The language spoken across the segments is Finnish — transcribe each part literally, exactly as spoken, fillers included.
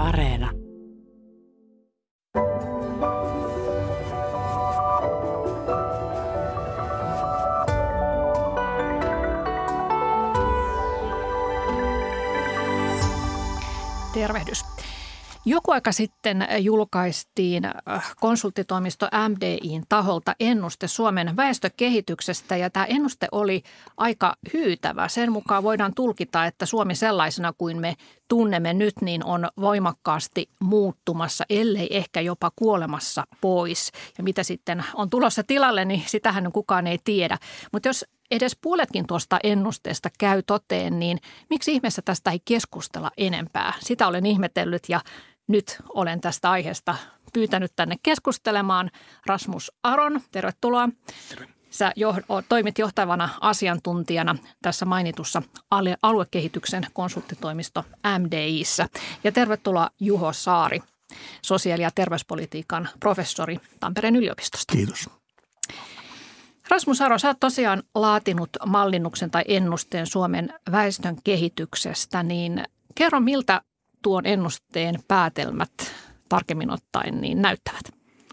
Areena. Tervehdys. Joku aika sitten julkaistiin konsulttitoimisto M D I:n taholta ennuste Suomen väestökehityksestä ja tämä ennuste oli aika hyytävä. Sen mukaan voidaan tulkita, että Suomi sellaisena kuin me tunnemme nyt, niin on voimakkaasti muuttumassa, ellei ehkä jopa kuolemassa pois. Ja mitä sitten on tulossa tilalle, niin sitähän kukaan ei tiedä. Mutta jos edes puoletkin tuosta ennusteesta käy toteen, niin miksi ihmeessä tästä ei keskustella enempää? Sitä olen ihmetellyt ja nyt olen tästä aiheesta pyytänyt tänne keskustelemaan Rasmus Aron. Tervetuloa. Terve. Sä jo, toimit johtavana asiantuntijana tässä mainitussa aluekehityksen konsulttitoimisto M D I:ssä. Ja tervetuloa Juho Saari, sosiaali- ja terveyspolitiikan professori Tampereen yliopistosta. Kiitos. Rasmus Aro, sä oot tosiaan laatinut mallinnuksen tai ennusteen Suomen väestön kehityksestä, niin kerro miltä tuon ennusteen päätelmät tarkemmin ottaen niin näyttävät?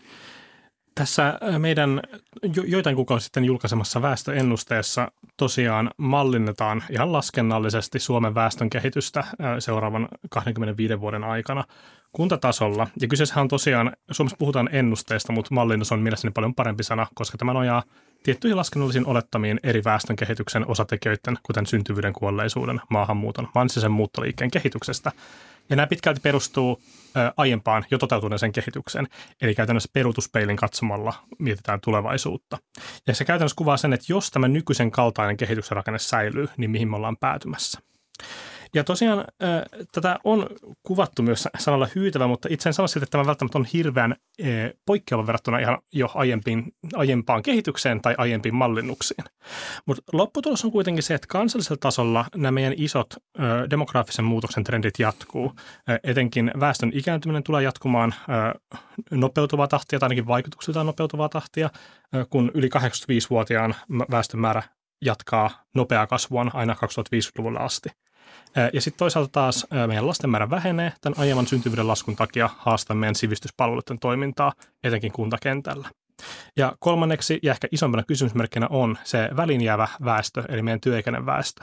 Tässä meidän jo, joitain kuukausi sitten julkaisemassa väestöennusteessa tosiaan mallinnetaan ihan laskennallisesti Suomen väestön kehitystä seuraavan kaksikymmentäviiden vuoden aikana kuntatasolla. Ja kyseessähän on tosiaan, Suomessa puhutaan ennusteesta, mutta mallinnus on mielestäni paljon parempi sana, koska tämä nojaa tiettyihin laskennallisiin olettamiin eri väestön kehityksen osatekijöiden, kuten syntyvyyden, kuolleisuuden, maahanmuuton, maantieteellisen muuttoliikkeen kehityksestä. Ja nämä pitkälti perustuu ä, aiempaan jo toteutuneeseen kehitykseen, eli käytännössä peruutuspeilin katsomalla mietitään tulevaisuutta. Ja se käytännössä kuvaa sen, että jos tämä nykyisen kaltainen kehityksen rakenne säilyy, niin mihin me ollaan päätymässä. Ja tosiaan äh, tätä on kuvattu myös sanalla hyytävä, mutta itse en sano siltä, että tämä välttämättä on hirveän äh, poikkeava verrattuna ihan jo aiempiin, aiempaan kehitykseen tai aiempiin mallinnuksiin. Mutta lopputulos on kuitenkin se, että kansallisella tasolla nämä meidän isot äh, demografisen muutoksen trendit jatkuu. Äh, etenkin väestön ikääntyminen tulee jatkumaan äh, nopeutuvaa tahtia tai ainakin vaikutuksiltaan nopeutuvaa tahtia, äh, kun yli kahdeksankymmentäviisivuotiaan väestön määrä jatkaa nopeaa kasvuaan aina kaksituhattaviisikymmentäluvulle asti. Ja sitten toisaalta taas meidän lasten määrä vähenee tämän aiemman syntyvyyden laskun takia haastaa meidän sivistyspalveluiden toimintaa, etenkin kuntakentällä. Ja kolmanneksi ja ehkä isompana kysymysmerkkinä on se väliin jäävä väestö, eli meidän työikäinen väestö.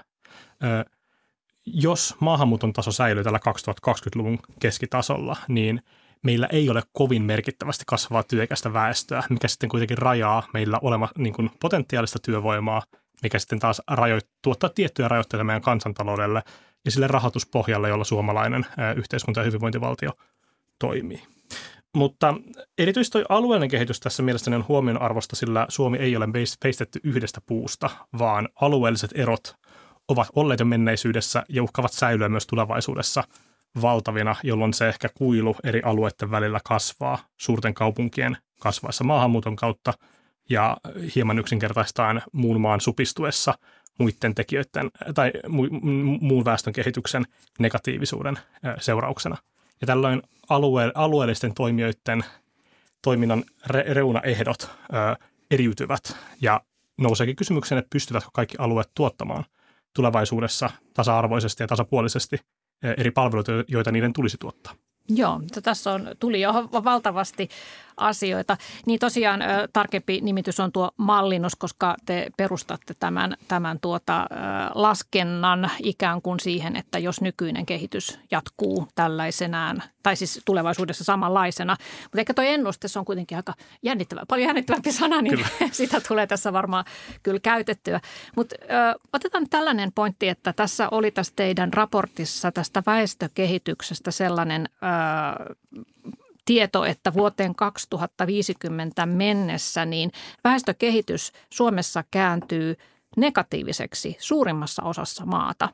Jos maahanmuuton taso säilyy tällä kaksituhattakaksikymmentäluvun keskitasolla, niin meillä ei ole kovin merkittävästi kasvavaa työikäistä väestöä, mikä sitten kuitenkin rajaa meillä olema niin kuin potentiaalista työvoimaa, mikä sitten taas rajoit, tuottaa tiettyjä rajoitteita meidän kansantaloudelle ja sille rahoituspohjalle, jolla suomalainen ä, yhteiskunta ja hyvinvointivaltio toimii. Mutta erityisesti tuo alueellinen kehitys tässä mielestäni on huomionarvoista, sillä Suomi ei ole veistetty yhdestä puusta, vaan alueelliset erot ovat olleet jo menneisyydessä ja uhkavat säilyä myös tulevaisuudessa valtavina, jolloin se ehkä kuilu eri alueiden välillä kasvaa suurten kaupunkien kasvaessa maahanmuuton kautta ja hieman yksinkertaistaan muun maan supistuessa muiden tekijöiden tai mu- muun väestön kehityksen negatiivisuuden seurauksena. Ja tällöin alue- alueellisten toimijoiden toiminnan re- reunaehdot ö, eriytyvät ja nouseekin kysymykseen, että pystyvätkö kaikki alueet tuottamaan tulevaisuudessa tasa-arvoisesti ja tasapuolisesti eri palveluita, joita niiden tulisi tuottaa. Joo, tässä on, tuli jo valtavasti asioita. Niin tosiaan tarkempi nimitys on tuo mallinnus, koska te perustatte tämän, tämän tuota, laskennan ikään kuin siihen, että jos nykyinen kehitys jatkuu tällaisenään, tai siis tulevaisuudessa samanlaisena. Mutta ehkä tuo ennuste on kuitenkin aika jännittävä, paljon jännittävämpi sana, niin kyllä. Sitä tulee tässä varmaan kyllä käytettyä. Mutta otetaan nyt tällainen pointti, että tässä oli tässä teidän raportissa tästä väestökehityksestä sellainen ö, tieto, että vuoteen kaksituhattaviisikymmentä mennessä niin väestökehitys Suomessa kääntyy negatiiviseksi suurimmassa osassa maata.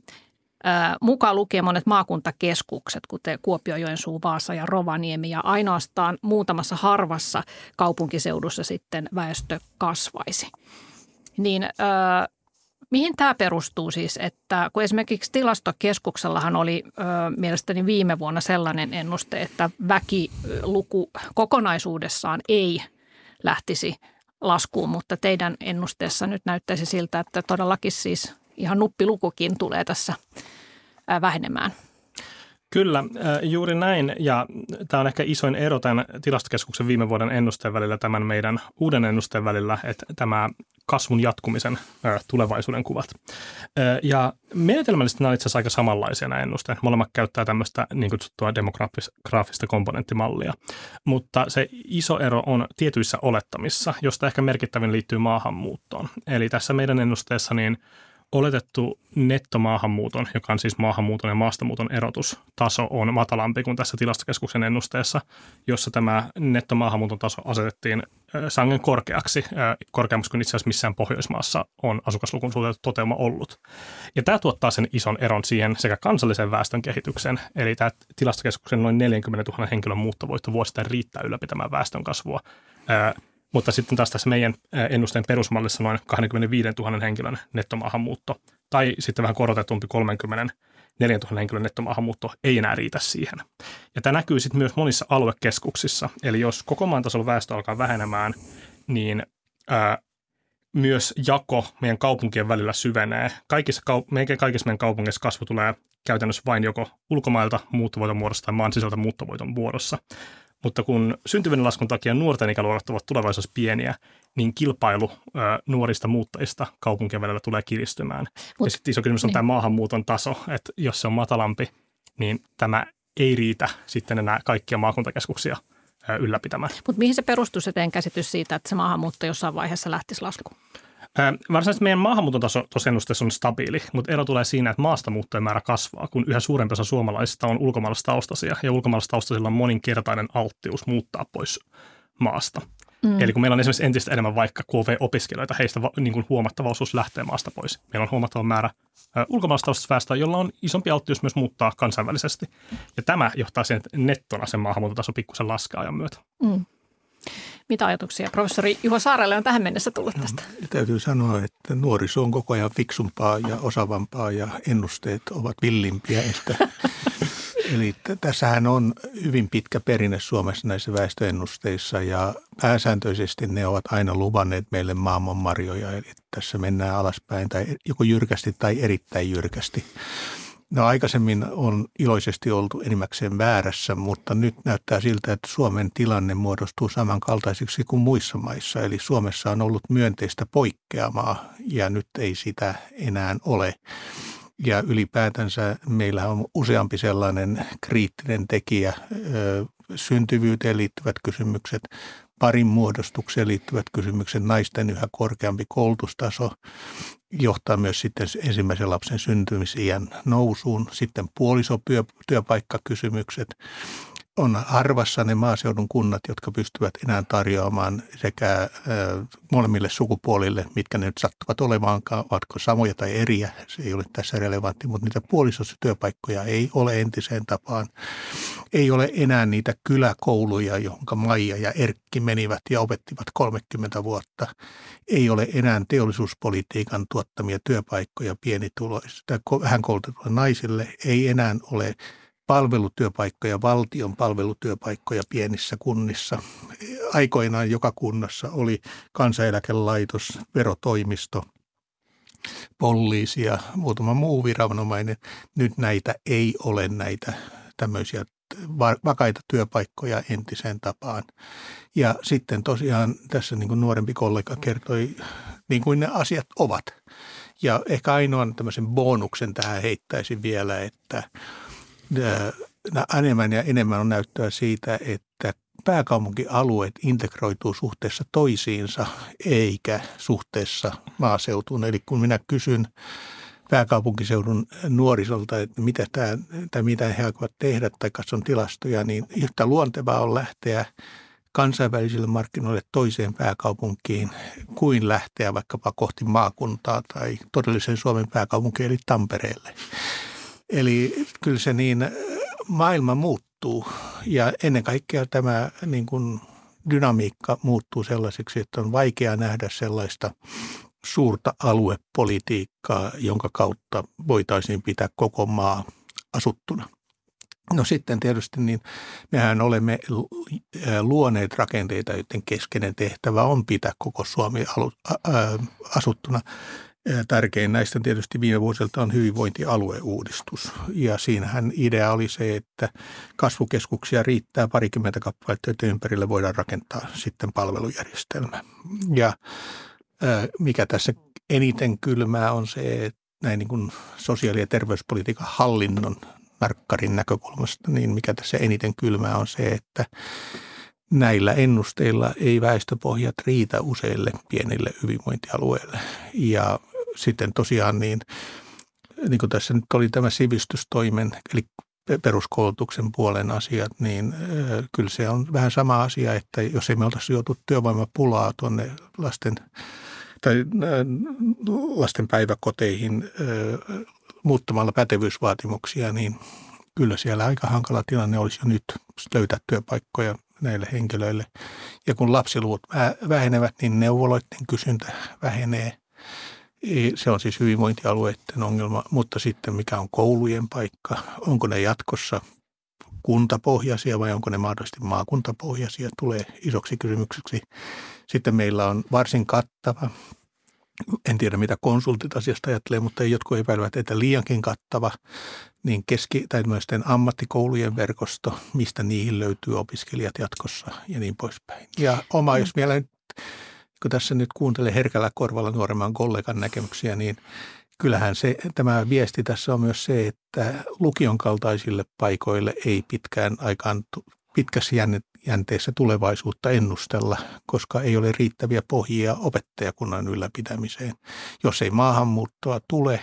Ää, mukaan lukien monet maakuntakeskukset, kuten Kuopio, Joensuu, Vaasa ja Rovaniemi, ja ainoastaan muutamassa harvassa kaupunkiseudussa sitten väestö kasvaisi. Niin ää, mihin tämä perustuu siis, että kun esimerkiksi Tilastokeskuksellahan oli ö, mielestäni viime vuonna sellainen ennuste, että väkiluku kokonaisuudessaan ei lähtisi laskuun, mutta teidän ennusteessa nyt näyttäisi siltä, että todellakin siis ihan nuppilukukin tulee tässä vähenemään. Kyllä, juuri näin. Ja tämä on ehkä isoin ero tämän tilastokeskuksen viime vuoden ennusteen välillä, tämän meidän uuden ennusteen välillä, että tämä kasvun jatkumisen tulevaisuuden kuvat. Ja menetelmällisesti nämä on itse asiassa aika samanlaisia nämä ennusteet. Molemmat käyttää tämmöistä niin kutsuttua demograafista komponenttimallia. Mutta se iso ero on tietyissä olettamissa, josta ehkä merkittävin liittyy maahanmuuttoon. Eli tässä meidän ennusteessa niin oletettu nettomaahanmuuton, joka on siis maahanmuuton ja maastamuuton erotustaso, on matalampi kuin tässä tilastokeskuksen ennusteessa, jossa tämä nettomaahanmuuton taso asetettiin sangen korkeaksi, korkeammaksi kuin itse asiassa missään Pohjoismaassa on asukaslukun suhteutettu toteuma ollut. Ja tämä tuottaa sen ison eron siihen sekä kansallisen väestön kehitykseen, eli tämä tilastokeskuksen noin neljäkymmentätuhatta henkilön muuttovoitto vuosittain riittää ylläpitämään väestönkasvua. Mutta sitten taas tässä meidän ennusteen perusmallissa noin kaksikymmentäviisituhatta henkilön nettomaahanmuutto tai sitten vähän korotetumpi kolmekymmentäneljätuhatta henkilön nettomaahanmuutto ei enää riitä siihen. Ja tämä näkyy sitten myös monissa aluekeskuksissa. Eli jos koko maan tasolla väestö alkaa vähenemään, niin ää, myös jako meidän kaupunkien välillä syvenee. Kaikissa, kaup- kaikissa meidän kaupungeissa kasvu tulee käytännössä vain joko ulkomailta muuttovoiton muodossa tai maan sisältä muuttovoiton muodossa. Mutta kun syntyvyyden laskun takia nuorten ikäluokat ovat tulevaisuudessa pieniä, niin kilpailu ö, nuorista muuttajista kaupunkien välillä tulee kiristymään. Mut, ja sitten iso kysymys on niin. Tämä maahanmuuton taso, että jos se on matalampi, niin tämä ei riitä sitten enää kaikkia maakuntakeskuksia ö, ylläpitämään. Mutta mihin se perustuu se teidän käsitys siitä, että se maahanmuutto jossain vaiheessa lähtisi laskuun? Varsinaisesti meidän maahanmuuton taso tuossa ennusteessa on stabiili, mutta ero tulee siinä, että maastamuuttojen määrä kasvaa, kun yhä suurempi osa suomalaisista on ulkomaalaistaustaisia ja ulkomaalaistaustaisilla on moninkertainen alttius muuttaa pois maasta. Mm. Eli kun meillä on esimerkiksi entistä enemmän vaikka K V-opiskelijoita, heistä va, niin kuin huomattava osuus lähtee maasta pois. Meillä on huomattava määrä ulkomaalaistaustaisista väestöä, jolla on isompi alttius myös muuttaa kansainvälisesti. Ja tämä johtaa siihen, että nettona sen maahanmuutotaso pikkusen laskee ajan myötä. Mm. Mitä ajatuksia professori Juho Saarelle on tähän mennessä tullut tästä? No, täytyy sanoa, että nuoriso on koko ajan fiksumpaa ja osaavampaa ja ennusteet ovat villimpiä. Että, eli tässähän on hyvin pitkä perinne Suomessa näissä väestöennusteissa ja pääsääntöisesti ne ovat aina luvanneet meille maailmanmarjoja. Eli tässä mennään alaspäin tai joko jyrkästi tai erittäin jyrkästi. No aikaisemmin on iloisesti oltu enimmäkseen väärässä, mutta nyt näyttää siltä, että Suomen tilanne muodostuu samankaltaiseksi kuin muissa maissa. Eli Suomessa on ollut myönteistä poikkeamaa ja nyt ei sitä enää ole. Ja ylipäätänsä meillä on useampi sellainen kriittinen tekijä, syntyvyyteen liittyvät kysymykset, parin muodostukseen liittyvät kysymykset, naisten yhä korkeampi koulutustaso johtaa myös sitten ensimmäisen lapsen syntymisiän nousuun, sitten puolisotyöpaikkakysymykset. On harvassa ne maaseudun kunnat, jotka pystyvät enää tarjoamaan sekä äh, molemmille sukupuolille, mitkä ne nyt sattuvat olemaankaan, ovatko samoja tai eriä, se ei ole tässä relevantti, mutta niitä puolisotyöpaikkoja ei ole entiseen tapaan. Ei ole enää niitä kyläkouluja, johonka Maija ja Erkki menivät ja opettivat kolmekymmentä vuotta. Ei ole enää teollisuuspolitiikan tuottamia työpaikkoja pienituloisille, vähän koulutetuille naisille. Ei enää ole palvelutyöpaikkoja, valtion palvelutyöpaikkoja pienissä kunnissa. Aikoinaan joka kunnassa oli kansaneläkelaitos, verotoimisto, poliisi ja muutama muu viranomainen. Nyt näitä ei ole näitä tämmöisiä vakaita työpaikkoja entiseen tapaan. Ja sitten tosiaan tässä niin kuin nuorempi kollega kertoi, niin kuin ne asiat ovat. Ja ehkä ainoan tämmöisen bonuksen tähän heittäisin vielä, että enemmän ja enemmän on näyttöä siitä, että pääkaupunkialueet integroituu suhteessa toisiinsa eikä suhteessa maaseutuun. Eli kun minä kysyn pääkaupunkiseudun nuorisolta, että mitä, tämä, tai mitä he aikovat tehdä tai katson tilastoja, niin yhtä luontevaa on lähteä kansainvälisille markkinoille toiseen pääkaupunkiin kuin lähteä vaikkapa kohti maakuntaa tai todellisen Suomen pääkaupunkiin eli Tampereelle. Eli kyllä se niin maailma muuttuu ja ennen kaikkea tämä niin kuin dynamiikka muuttuu sellaiseksi, että on vaikea nähdä sellaista suurta aluepolitiikkaa, jonka kautta voitaisiin pitää koko maa asuttuna. No sitten tietysti niin mehän olemme luoneet rakenteita, joiden keskeinen tehtävä on pitää koko Suomi asuttuna. Tärkein näistä tietysti viime vuosilta on hyvinvointialueuudistus. Ja siinähän idea oli se, että kasvukeskuksia riittää parikymmentä kappaletta, joiden ympärille voidaan rakentaa sitten palvelujärjestelmä. Ja mikä tässä eniten kylmää on se, että näin niin kuin sosiaali- ja terveyspolitiikan hallinnon narkkarin näkökulmasta, niin mikä tässä eniten kylmää on se, että näillä ennusteilla ei väestöpohjat riitä useille pienille hyvinvointialueille. Ja sitten tosiaan niin, niin kuin tässä nyt oli tämä sivistystoimen, eli peruskoulutuksen puolen asiat, niin kyllä se on vähän sama asia, että jos ei me oltaisi joutu työvoimapulaa tuonne lasten tai lasten päiväkoteihin muuttamalla pätevyysvaatimuksia, niin kyllä siellä aika hankala tilanne olisi jo nyt löytää työpaikkoja näille henkilöille. Ja kun lapsiluvut vähenevät, niin neuvoloiden kysyntä vähenee. Se on siis hyvinvointialueiden ongelma, mutta sitten mikä on koulujen paikka? Onko ne jatkossa kuntapohjaisia vai onko ne mahdollisesti maakuntapohjaisia? Tulee isoksi kysymykseksi. Sitten meillä on varsin kattava, en tiedä mitä konsultit asiasta ajattelee, mutta jotkut epäilevät, että liiankin kattava, niin keski- tai tämmöisten ammattikoulujen verkosto, mistä niihin löytyy opiskelijat jatkossa ja niin poispäin. Ja oma, jos vielä nyt, kun tässä nyt kuuntelee herkällä korvalla nuoremman kollegan näkemyksiä, niin kyllähän se, tämä viesti tässä on myös se, että lukion kaltaisille paikoille ei pitkään aikaan, pitkässä jänteessä tulevaisuutta ennustella, koska ei ole riittäviä pohjia opettajakunnan ylläpitämiseen. Jos ei maahanmuuttoa tule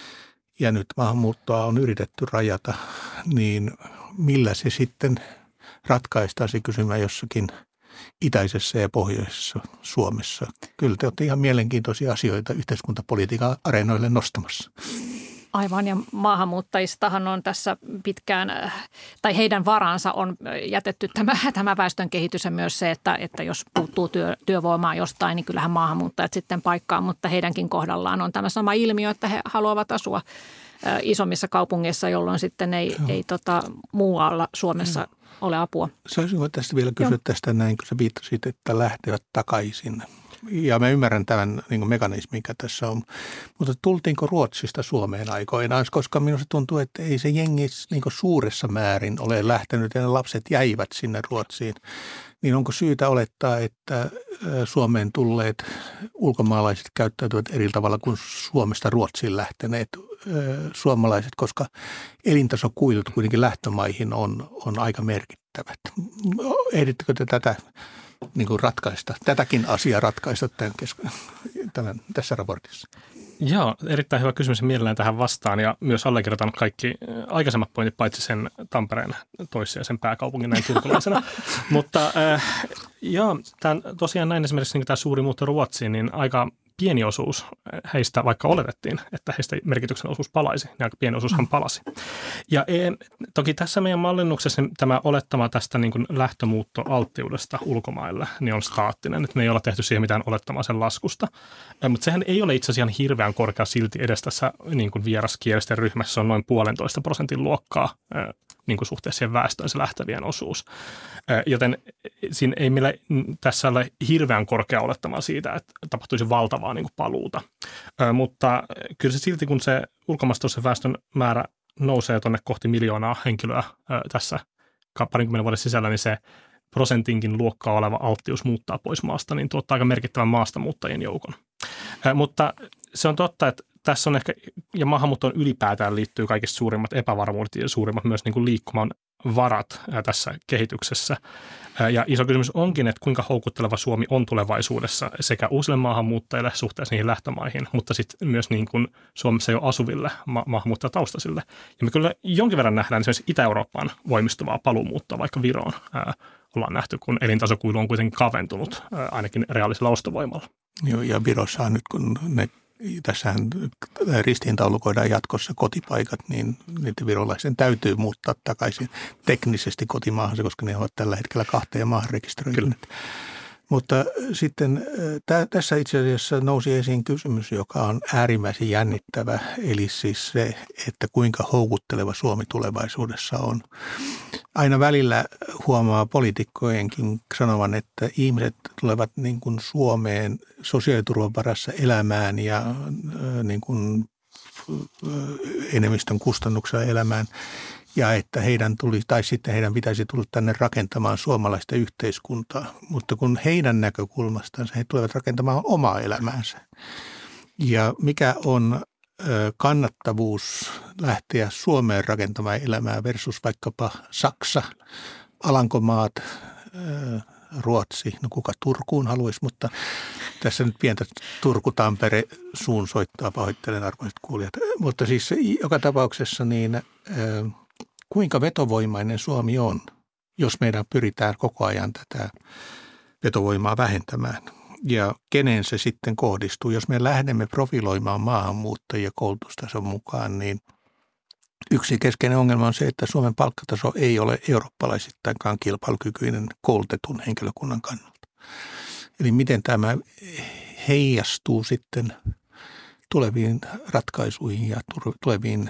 ja nyt maahanmuuttoa on yritetty rajata, niin millä se sitten ratkaistaan se kysymä jossakin itäisessä ja pohjoisessa Suomessa. Kyllä te olette ihan mielenkiintoisia asioita yhteiskuntapolitiikan areenoille nostamassa. Aivan, ja maahanmuuttajistahan on tässä pitkään, tai heidän varansa on jätetty tämä, tämä väestön kehitys ja myös se, että, että jos puuttuu työ, työvoimaa jostain, niin kyllähän maahanmuuttajat sitten paikkaa, mutta heidänkin kohdallaan on tämä sama ilmiö, että he haluavat asua isommissa kaupungeissa, jolloin sitten ei, ei tota, muualla Suomessa Joo. ole apua. Saisinko tästä vielä kysyä Joo. tästä näin, kun sä viittasit, että lähtevät takaisin? Ja mä ymmärrän tämän niin kuin mekanismin, mikä tässä on. Mutta tultiinko Ruotsista Suomeen aikoinaan, koska minusta tuntuu, että ei se jengi niin kuin suuressa määrin ole lähtenyt ja ne lapset jäivät sinne Ruotsiin. Niin onko syytä olettaa, että Suomeen tulleet ulkomaalaiset käyttäytyvät eri tavalla kuin Suomesta Ruotsiin lähteneet suomalaiset, koska elintasokuilut kuitenkin lähtömaihin on, on aika merkittävät. Ehdittekö te tätä niin kuin ratkaista, tätäkin asiaa ratkaista tämän kesk- tämän, tässä raportissa? Joo, erittäin hyvä kysymys, mielellään tähän vastaan ja myös allekirjoitan kaikki aikaisemmat pointit, paitsi sen Tampereen toissijaisen pääkaupungin näin turkulaisena. Mutta äh, joo, tämän, tosiaan näin esimerkiksi niin tämä suuri muutto Ruotsiin, niin aika pieni osuus heistä, vaikka oletettiin, että heistä merkityksen osuus palaisi, niin aika pieni osuushan palasi. Ja e, toki tässä meidän mallinnuksessa tämä olettama tästä niin kuin lähtömuuttoalttiudesta ulkomaille niin on staattinen, että me ei olla tehty siihen mitään olettamaa sen laskusta. E, mutta sehän ei ole itse asiassa hirveän korkea silti edes tässä niin kuin vieraskielisten ryhmässä, se on noin puolentoista prosentin luokkaa e, niin kuin suhteessa siihen väestöön se lähtevien osuus. E, joten siinä ei meillä tässä ole hirveän korkea olettamaa siitä, että tapahtuisi valtavaa niin kuin paluuta. Ö, mutta kyllä se silti, kun se ulkomaalaisen väestön määrä nousee tuonne kohti miljoonaa henkilöä ö, tässä parinkymmenen vuoden sisällä, niin se prosentinkin luokkaa oleva alttius muuttaa pois maasta, niin tuottaa aika merkittävän maastamuuttajien joukon. Ö, mutta se on totta, että tässä on ehkä, ja maahanmuuttoon ylipäätään liittyy kaikista suurimmat epävarmuudet ja suurimmat myös niin kuin liikkuman varat tässä kehityksessä. Ja iso kysymys onkin, että kuinka houkutteleva Suomi on tulevaisuudessa sekä uusille maahanmuuttajille suhteessa niihin lähtömaihin, mutta sitten myös niin kuin Suomessa jo asuville ma- maahanmuuttajataustaisille. Ja me kyllä jonkin verran nähdään esimerkiksi Itä-Eurooppaan voimistuvaa paluumuuttoa, vaikka Viroon ää, ollaan nähty, kun elintasokuilu on kuitenkin kaventunut ää, ainakin reaalisella ostovoimalla. Joo, ja Virossa nyt kun ne tässähän ristiintaulukoidaan jatkossa kotipaikat, niin niiden virolaisen täytyy muuttaa takaisin teknisesti kotimaahansa, koska ne ovat tällä hetkellä kahteen maahan rekisteröityneet. Mutta sitten tä, tässä itse asiassa nousi esiin kysymys, joka on äärimmäisen jännittävä, eli siis se, että kuinka houkutteleva Suomi tulevaisuudessa on. aina välillä huomaa poliitikkojenkin sanovan, että ihmiset tulevat niin kuin Suomeen sosiaaliturvan varassa elämään ja niin kuin enemmistön kustannuksella elämään ja että heidän tuli, tai sitten heidän pitäisi tulla tänne rakentamaan suomalaista yhteiskuntaa. Mutta kun heidän näkökulmastansa he tulevat rakentamaan omaa elämäänsä. Ja mikä on kannattavuus lähteä Suomeen rakentamaan elämää versus vaikkapa Saksa, Alankomaat, Ruotsi, no kuka Turkuun haluaisi, mutta tässä nyt pientä Turku-Tampere suun soittaa, pahoittelen arvoiset kuulijat. Mutta siis joka tapauksessa niin kuinka vetovoimainen Suomi on, jos meidän pyritään koko ajan tätä vetovoimaa vähentämään. Ja kenen se sitten kohdistuu. Jos me lähdemme profiloimaan maahanmuuttajia koulutustason mukaan, niin yksi keskeinen ongelma on se, että Suomen palkkataso ei ole eurooppalaisittainkaan kilpailukykyinen koulutetun henkilökunnan kannalta. Eli miten tämä heijastuu sitten tuleviin ratkaisuihin ja tuleviin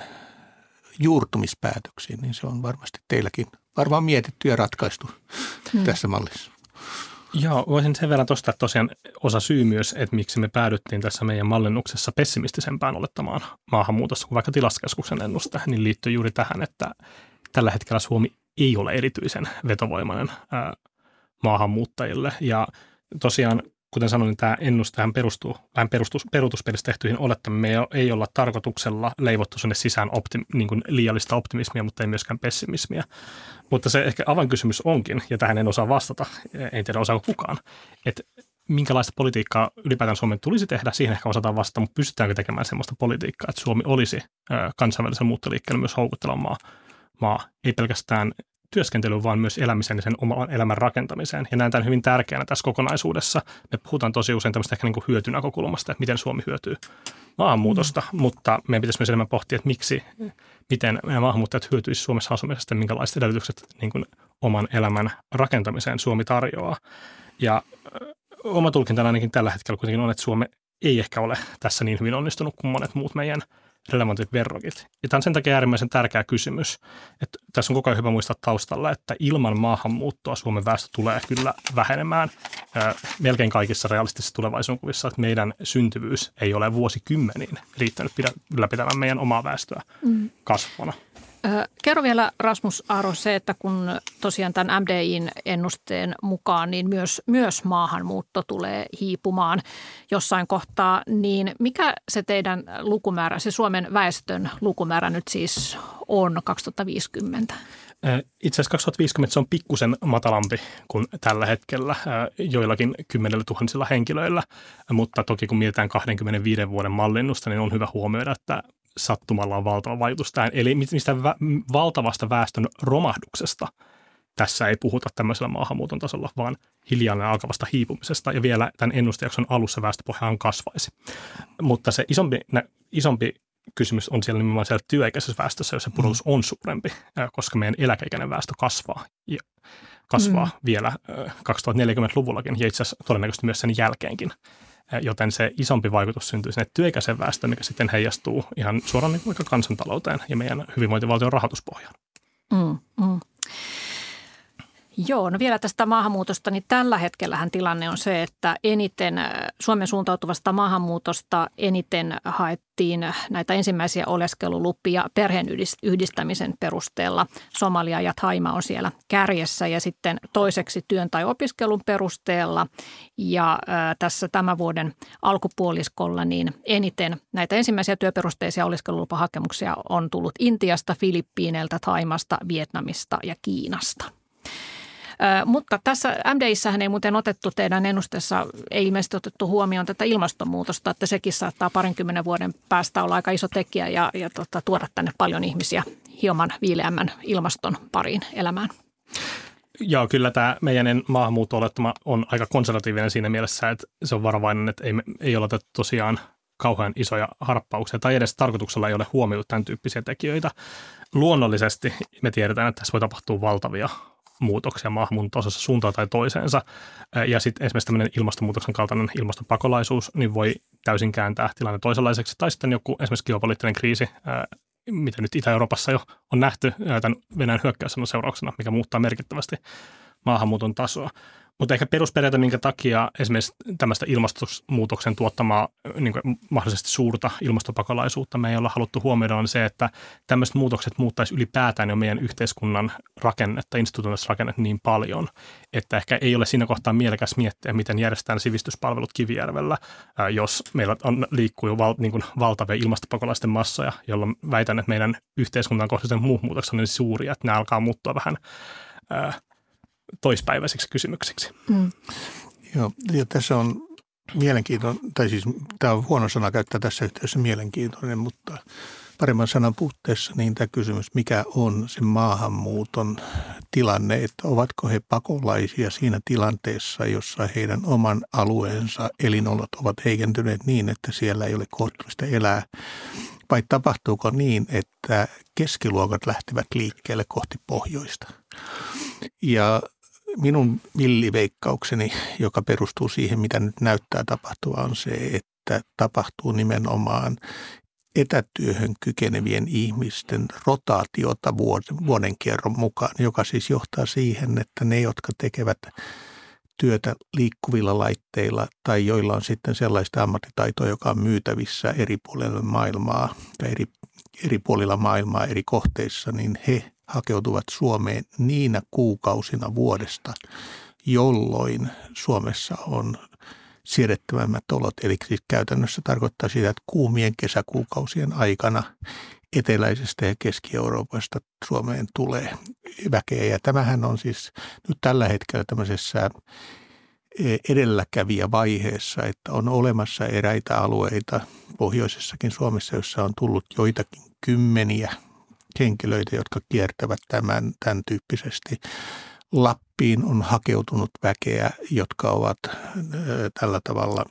juurtumispäätöksiin, niin se on varmasti teilläkin varmaan mietitty ja ratkaistu hmm. tässä mallissa. Joo, voisin sen verran tuosta, että tosiaan osa syy myös, että miksi me päädyttiin tässä meidän mallinnuksessa pessimistisempään olettamaan maahanmuutossa kuin vaikka Tilastokeskuksen ennuste, niin liittyy juuri tähän, että tällä hetkellä Suomi ei ole erityisen vetovoimainen ää, maahanmuuttajille. Ja tosiaan, kuten sanoin, niin tämä ennustehan perustuu vähän perustus, peruutuspelissä tehtyihin olettamiin. Me ei, ei olla tarkoituksella leivottu sinne sisään optim, niin kuin liiallista optimismia, mutta ei myöskään pessimismiä. Mutta se ehkä avainkysymys onkin, ja tähän en osaa vastata, ei tiedä osaako kukaan, että minkälaista politiikkaa ylipäätään Suomen tulisi tehdä, siihen ehkä osataan vastata, mutta pystytäänkö tekemään sellaista politiikkaa, että Suomi olisi kansainvälisen muuttoliikkeelle myös houkutteleva maa, maa, ei pelkästään työskentelyyn, vaan myös elämisen ja sen oman elämän rakentamiseen. Ja näen tämän hyvin tärkeänä tässä kokonaisuudessa. Me puhutaan tosi usein tämmöistä ehkä niin kuin hyötynäkökulmasta, että miten Suomi hyötyy maahanmuutosta, mm. mutta meidän pitäisi myös enemmän pohtia, että miksi, miten meidän maahanmuuttajat hyötyisivät Suomessa asumisesta ja minkälaiset edellytykset niin kuin oman elämän rakentamiseen Suomi tarjoaa. Ja ö, oma tulkintana ainakin tällä hetkellä kuitenkin on, että Suomi ei ehkä ole tässä niin hyvin onnistunut kuin monet muut meidän relevantit verrokit. Ja tämä on sen takia äärimmäisen tärkeä kysymys, että tässä on koko ajan hyvä muistaa taustalla, että ilman maahanmuuttoa Suomen väestö tulee kyllä vähenemään ää, melkein kaikissa realistisissa tulevaisuuskuvissa, että meidän syntyvyys ei ole vuosikymmeniin riittänyt pidä, ylläpitämään meidän omaa väestöä mm. kasvuna. Kerro vielä, Rasmus Aaro, se, että kun tosiaan tämän M D I:n ennusteen mukaan, niin myös, myös maahanmuutto tulee hiipumaan jossain kohtaa, niin mikä se teidän lukumäärä, se Suomen väestön lukumäärä nyt siis on kaksituhattaviisikymmentä? Itse asiassa kaksituhattaviisikymmentä se on pikkusen matalampi kuin tällä hetkellä joillakin kymmenellä tuhansilla henkilöillä, mutta toki kun mietitään kaksikymmentäviiden vuoden mallinnusta, niin on hyvä huomioida, että sattumalla on valtava vaikutus tähän. Eli mistä vä- valtavasta väestön romahduksesta tässä ei puhuta tämmöisellä maahanmuuton tasolla, vaan hiljalleen alkavasta hiipumisesta. Ja vielä tämän ennustejakson alussa väestöpohjaan kasvaisi. Mutta se isompi, nä, isompi kysymys on siellä nimenomaan siellä työikäisessä väestössä, jossa pudotus on suurempi, koska meidän eläkeikäinen väestö kasvaa. Ja kasvaa mm. vielä kaksituhattaneljäkymmentäluvullakin ja itse asiassa todennäköisesti myös sen jälkeenkin. Joten se isompi vaikutus syntyy sinne työikäisen väestöön, mikä sitten heijastuu ihan suoraan niin vaikka kansantalouteen ja meidän hyvinvointivaltion rahoituspohjaan. Mm, mm. Joo, no vielä tästä maahanmuutosta, niin tällä hetkellähän tilanne on se, että eniten Suomen suuntautuvasta maahanmuutosta eniten haettiin näitä ensimmäisiä oleskelulupia perheen yhdistämisen perusteella. Somalia ja Thaima on siellä kärjessä ja sitten toiseksi työn tai opiskelun perusteella. Ja ää, tässä tämän vuoden alkupuoliskolla niin eniten näitä ensimmäisiä työperusteisia oleskelulupahakemuksia on tullut Intiasta, Filippiineiltä, Thaimasta, Vietnamista ja Kiinasta. Mutta tässä M D I:ssähän ei muuten otettu teidän ennusteessa, ei ilmeisesti otettu huomioon tätä ilmastonmuutosta, että sekin saattaa parinkymmenen vuoden päästä olla aika iso tekijä ja, ja tota, tuoda tänne paljon ihmisiä hieman viileämmän ilmaston pariin elämään. Joo, kyllä tämä meidän maahanmuutto-olettama on aika konservatiivinen siinä mielessä, että se on varovainen, että ei, ei ole otettu tosiaan kauhean isoja harppauksia tai edes tarkoituksella ei ole huomioitu tämän tyyppisiä tekijöitä. Luonnollisesti me tiedetään, että tässä voi tapahtua valtavia muutoksia maahanmuuton osassa suuntaan tai toiseensa. Ja sitten esimerkiksi tämmöinen ilmastonmuutoksen kaltainen ilmastopakolaisuus niin voi täysin kääntää tilanne toisenlaiseksi. Tai sitten joku esimerkiksi geopoliittinen kriisi mitä nyt Itä-Euroopassa jo on nähty tämän Venäjän hyökkäyssodan seurauksena, mikä muuttaa merkittävästi maahanmuuton tasoa. Mutta ehkä perusperiaate, minkä takia esimerkiksi tämmöistä ilmastonmuutoksen tuottamaa niin kuin mahdollisesti suurta ilmastopakolaisuutta me ei olla haluttu huomioida, on se, että tämmöiset muutokset muuttaisi ylipäätään jo meidän yhteiskunnan rakennetta, instituutioista rakennetta niin paljon, että ehkä ei ole siinä kohtaa mielekäs miettiä, miten järjestetään sivistyspalvelut Kivijärvellä, jos meillä on, liikkuu jo val, niin kuin valtavia ilmastopakolaisten massoja, jolloin väitän, että meidän yhteiskunnan kohtaisen muut muutokset on niin suuria, että nämä alkaa muuttua vähän ää, toispäiväisiksi kysymyksiksi. Mm. Joo, ja tässä on mielenkiintoinen, tai siis tämä on huono sana käyttää tässä yhteydessä mielenkiintoinen, mutta paremman sanan puutteessa niin tämä kysymys, mikä on se maahanmuuton tilanne, että ovatko he pakolaisia siinä tilanteessa, jossa heidän oman alueensa elinolot ovat heikentyneet niin, että siellä ei ole kohtuullista elää, vai tapahtuuko niin, että keskiluokat lähtevät liikkeelle kohti pohjoista. Ja minun milliveikkaukseni, joka perustuu siihen, mitä nyt näyttää tapahtua, on se, että tapahtuu nimenomaan etätyöhön kykenevien ihmisten rotaatiota vuoden kierron mukaan, joka siis johtaa siihen, että ne, jotka tekevät työtä liikkuvilla laitteilla tai joilla on sitten sellaista ammattitaitoa, joka on myytävissä eri puolilla maailmaa tai eri, eri puolilla maailmaa eri kohteissa, niin he hakeutuvat Suomeen niinä kuukausina vuodesta, jolloin Suomessa on siedettävämmät olot. Eli siis käytännössä tarkoittaa sitä, että kuumien kesäkuukausien aikana eteläisestä ja Keski-Euroopasta Suomeen tulee väkeä. Ja tämähän on siis nyt tällä hetkellä tämmöisessä edelläkävijävaiheessa, että on olemassa eräitä alueita pohjoisessakin Suomessa, jossa on tullut joitakin kymmeniä henkilöitä, jotka kiertävät tämän, tämän tyyppisesti. Lappiin on hakeutunut väkeä, jotka ovat tällä tavalla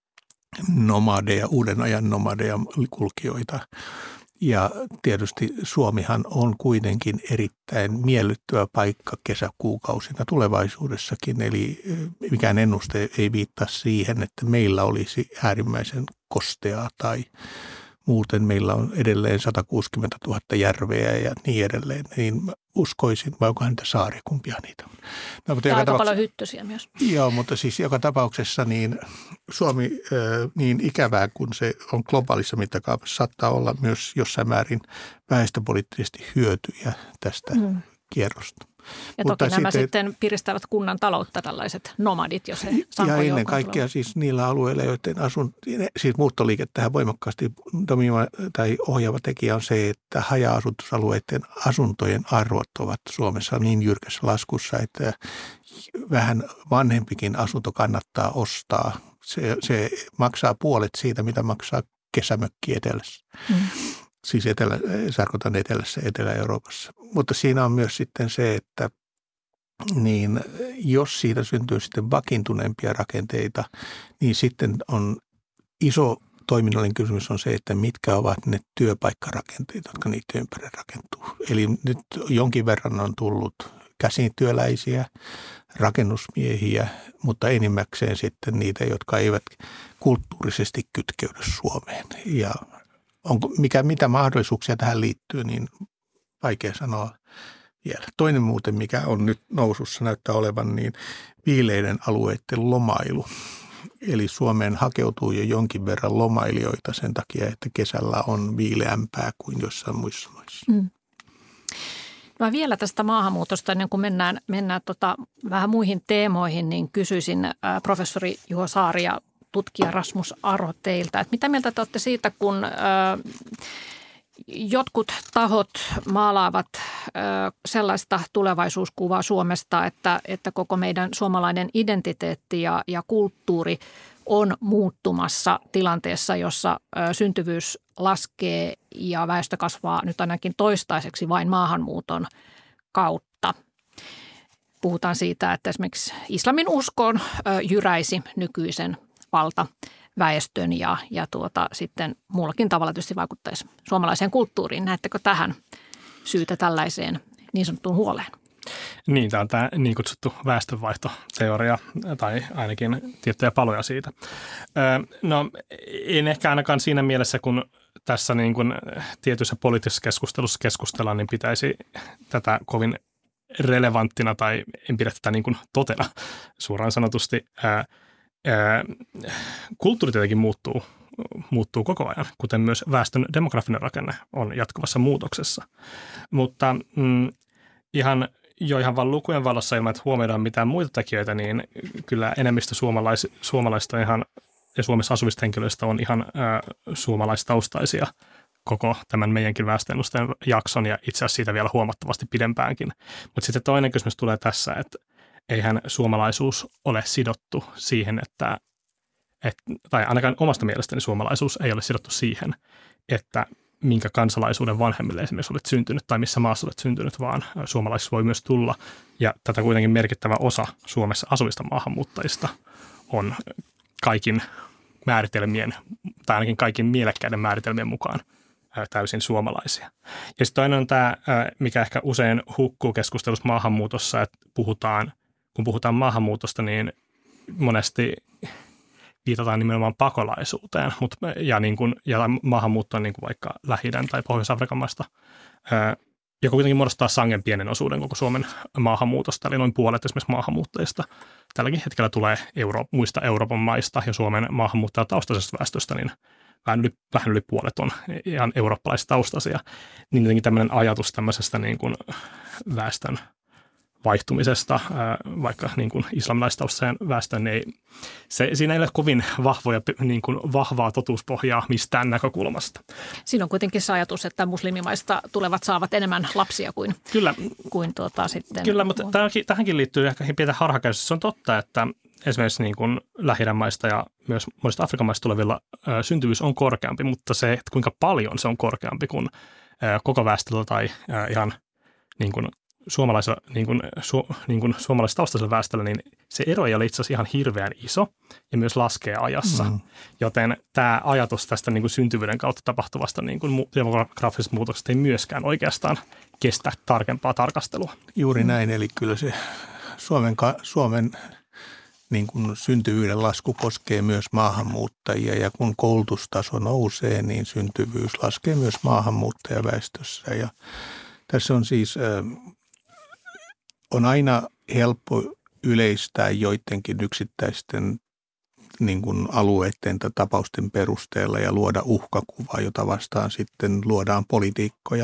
nomadeja, uuden ajan nomadeja, kulkijoita. Ja tietysti Suomihan on kuitenkin erittäin miellyttävä paikka kesäkuukausina tulevaisuudessakin, eli mikään ennuste ei viittaa siihen, että meillä olisi äärimmäisen kosteaa tai muuten meillä on edelleen sata kuusikymmentätuhatta järveä ja niin edelleen, niin uskoisin, vai onkohan niitä saaria, kumpia niitä on. No, mutta ja aika paljon hyttysiä myös. Joo, mutta siis joka tapauksessa niin Suomi niin ikävää kuin se on globaalissa mittakaavassa, saattaa olla myös jossain määrin väestöpoliittisesti hyötyjä tästä mm. kierrosta. Ja mutta toki nämä sitten, sitten piristävät kunnan taloutta tällaiset nomadit, jos he ja ennen kaikkea siis niillä alueilla, joiden asun, siis muuttoliike tähän voimakkaasti dominoiva tai ohjaava tekijä on se, että haja-asutusalueiden asuntojen arvot ovat Suomessa niin jyrkässä laskussa, että vähän vanhempikin asunto kannattaa ostaa. Se, se maksaa puolet siitä, mitä maksaa kesämökki etelässä. Mm. Siis etelä, tarkoitan etelässä, Etelä-Euroopassa. Mutta siinä on myös sitten se, että niin jos siitä syntyy sitten vakiintuneempia rakenteita, niin sitten on iso toiminnallinen kysymys on se, että mitkä ovat ne työpaikkarakenteet, jotka niitä ympärillä rakentuu. Eli nyt jonkin verran on tullut käsityöläisiä, rakennusmiehiä, mutta enimmäkseen sitten niitä, jotka eivät kulttuurisesti kytkeydy Suomeen. Ja onko, mikä, mitä mahdollisuuksia tähän liittyy, niin vaikea sanoa vielä. Toinen muuten, mikä on nyt nousussa, näyttää olevan niin viileiden alueiden lomailu. Eli Suomeen hakeutuu jo jonkin verran lomailijoita sen takia, että kesällä on viileämpää kuin jossain muissa maissa. Mm. No vielä tästä maahanmuutosta, ennen kuin mennään, mennään tota, vähän muihin teemoihin, niin kysyisin äh, professori Juho Saari ja tutkija Rasmus Aro teiltä, että mitä mieltä te olette siitä, kun äh, jotkut tahot maalaavat äh, sellaista tulevaisuuskuvaa Suomesta, että, että koko meidän suomalainen identiteetti ja, ja kulttuuri on muuttumassa tilanteessa, jossa äh, syntyvyys laskee ja väestö kasvaa nyt ainakin toistaiseksi vain maahanmuuton kautta. Puhutaan siitä, että esimerkiksi islamin uskoon äh, jyräisi nykyisen valtaväestön ja, ja tuota, sitten muullakin tavalla tietysti vaikuttaisi suomalaiseen kulttuuriin. Näettekö tähän syytä tällaiseen niin sanottuun huoleen? Niin, tämä on tämä niin kutsuttu väestönvaihtoteoria tai ainakin tiettyjä paloja siitä. No en ehkä ainakaan siinä mielessä, kun tässä niin kuin tietyissä poliittisessa keskustelussa keskustellaan, niin pitäisi tätä kovin relevanttina tai en pidä tätä niin kuin totena suoraan sanotusti. Ää, ää, kulttuuri tietenkin muuttuu, muuttuu koko ajan, kuten myös väestön demografinen rakenne on jatkuvassa muutoksessa. Mutta mm, ihan jo ihan vain lukujen valossa ilman, että huomioidaan mitään muita tekijöitä, niin kyllä enemmistö suomalais, suomalaista ihan, ja Suomessa asuvista henkilöistä on ihan ää, suomalaistaustaisia koko tämän meidänkin väestöennusteen jakson ja itse asiassa siitä vielä huomattavasti pidempäänkin. Mutta sitten toinen kysymys tulee tässä, että eihän suomalaisuus ole sidottu siihen, että, että tai ainakaan omasta mielestäni suomalaisuus ei ole sidottu siihen, että minkä kansalaisuuden vanhemmille esimerkiksi olet syntynyt tai missä maassa olet syntynyt, vaan suomalaisuus voi myös tulla. Ja tätä kuitenkin merkittävä osa Suomessa asuvista maahanmuuttajista on kaikin määritelmien, tai ainakin kaikin mielekkäiden määritelmien mukaan täysin suomalaisia. Ja sitten toinen on tämä, mikä ehkä usein hukkuu keskustelussa maahanmuutossa, että puhutaan, kun puhutaan maahanmuutosta, niin monesti viitataan nimenomaan pakolaisuuteen mutta, ja, niin kuin, ja maahanmuuttoon niin kuin vaikka Lähi-idän tai Pohjois-Afrikan maista, joka kuitenkin muodostaa sangen pienen osuuden koko Suomen maahanmuutosta, eli noin puolet esimerkiksi maahanmuuttajista. Tälläkin hetkellä tulee Euro, muista Euroopan maista ja Suomen maahanmuuttajataustaisesta väestöstä, niin vähän yli, vähän yli puolet on ihan eurooppalaistaustaisia. Niin jotenkin tämmöinen ajatus tämmöisestä niin kuin väestön vaihtumisesta, vaikka niin kuin islamilaistaustaiseen väestöön, niin ei, se, siinä ei ole kovin vahvoja, niin kuin vahvaa totuuspohjaa mistään näkökulmasta. Siinä on kuitenkin se ajatus, että muslimimaista tulevat saavat enemmän lapsia kuin, kyllä, kuin tuota, sitten. Kyllä, mutta tähänkin, tähänkin liittyy ehkä pientä harhakäytöstä. Se on totta, että esimerkiksi niin kuin Lähi-idän maista ja myös monista Afrikan maista tulevilla ä, syntyvyys on korkeampi, mutta se, että kuinka paljon se on korkeampi kuin ä, koko väestöllä tai ä, ihan niin kuin suomalaisella, niin kuin, su, niin kuin suomalaistaustaisella väestöllä, niin se ero ei ole itse asiassa ihan hirveän iso ja myös laskee ajassa. Mm. Joten tämä ajatus tästä niin kuin syntyvyyden kautta tapahtuvasta niin kuin demografisesta muutoksesta ei myöskään oikeastaan kestä tarkempaa tarkastelua. Juuri näin, eli kyllä se Suomen, Suomen niin kuin syntyvyyden lasku koskee myös maahanmuuttajia ja kun koulutustaso nousee, niin syntyvyys laskee myös maahanmuuttajaväestössä ja tässä on siis on aina helppo yleistää joidenkin yksittäisten niin kuin alueiden tai tapausten perusteella ja luoda uhkakuvaa, jota vastaan sitten luodaan politiikkoja.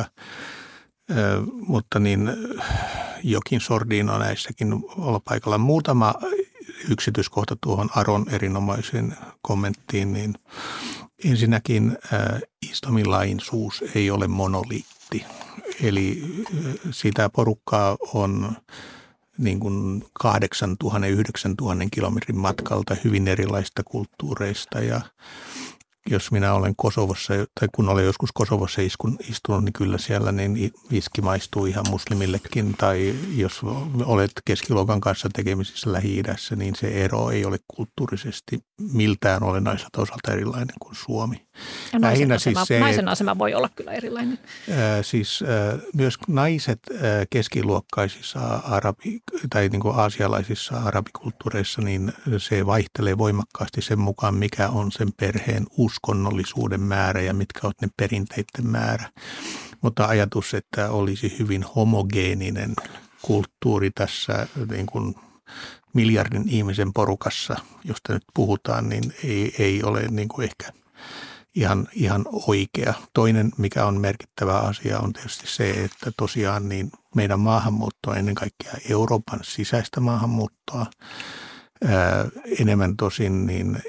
Ö, mutta niin jokin sordiino näissäkin olla paikalla. Muutama yksityiskohta tuohon Aron erinomaiseen kommenttiin, niin ensinnäkin ö, islamilaisuus ei ole monoliitti. Eli sitä porukkaa on niin kuin kahdeksantuhatta yhdeksäntuhatta kilometrin matkalta hyvin erilaisista kulttuureista ja jos minä olen Kosovossa, tai kun olen joskus Kosovossa istunut, niin kyllä siellä niin viski maistuu ihan muslimillekin. Tai jos olet keskiluokan kanssa tekemisissä Lähi-idässä, niin se ero ei ole kulttuurisesti miltään olennaiselta osalta erilainen kuin Suomi. Ja naisen, asema, siis se, naisen asema voi olla kyllä erilainen. Ää, siis ää, myös naiset ää, keskiluokkaisissa arabi- tai niin kuin aasialaisissa arabikulttuureissa, niin se vaihtelee voimakkaasti sen mukaan, mikä on sen perheen uskonnollisuuden määrä ja mitkä ovat ne perinteiden määrä. Mutta ajatus, että olisi hyvin homogeeninen kulttuuri tässä niin kuin miljardin ihmisen porukassa, josta nyt puhutaan, niin ei, ei ole niin kuin ehkä ihan, ihan oikea. Toinen, mikä on merkittävä asia, on tietysti se, että tosiaan niin meidän maahanmuutto on ennen kaikkea Euroopan sisäistä maahanmuuttoa. Ää, enemmän tosin niin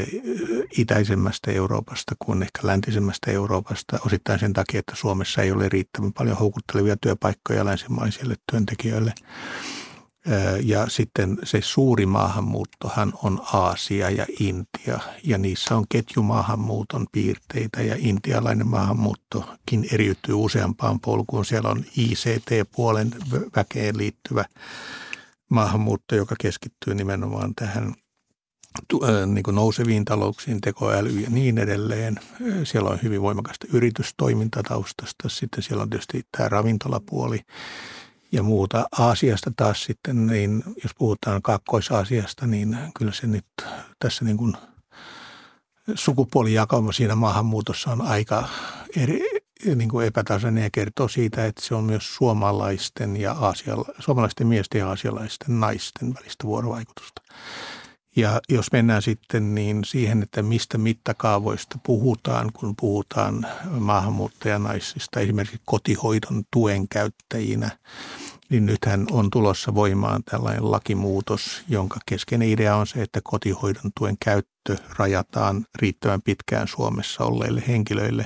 itäisemmästä Euroopasta kuin ehkä läntisemmästä Euroopasta, osittain sen takia, että Suomessa ei ole riittävän paljon houkuttelevia työpaikkoja länsimaisille työntekijöille. Ää, ja sitten se suuri maahanmuuttohan on Aasia ja Intia, ja niissä on ketjumaahanmuuton piirteitä, ja intialainen maahanmuuttokin eriytyy useampaan polkuun. Siellä on I C T-puolen väkeen liittyvä maahanmuutto, joka keskittyy nimenomaan tähän niin kuin nouseviin talouksiin, tekoälyyn ja niin edelleen. Siellä on hyvin voimakasta yritystoimintataustasta. Sitten siellä on tietysti tämä ravintolapuoli ja muuta. Aasiasta taas sitten, niin jos puhutaan Kaakkois-Aasiasta, niin kyllä se nyt tässä niin kuin sukupuolijakauma siinä maahanmuutossa on aika eri, niin kuin epätasainen ja kertoo siitä, että se on myös suomalaisten, ja aasiala, suomalaisten miesten ja aasialaisten naisten välistä vuorovaikutusta. Ja jos mennään sitten niin siihen, että mistä mittakaavoista puhutaan, kun puhutaan maahanmuuttajanaisista, esimerkiksi kotihoidon tuen käyttäjinä, niin nythän on tulossa voimaan tällainen lakimuutos, jonka keskeinen idea on se, että kotihoidon tuen käyttö rajataan riittävän pitkään Suomessa olleille henkilöille.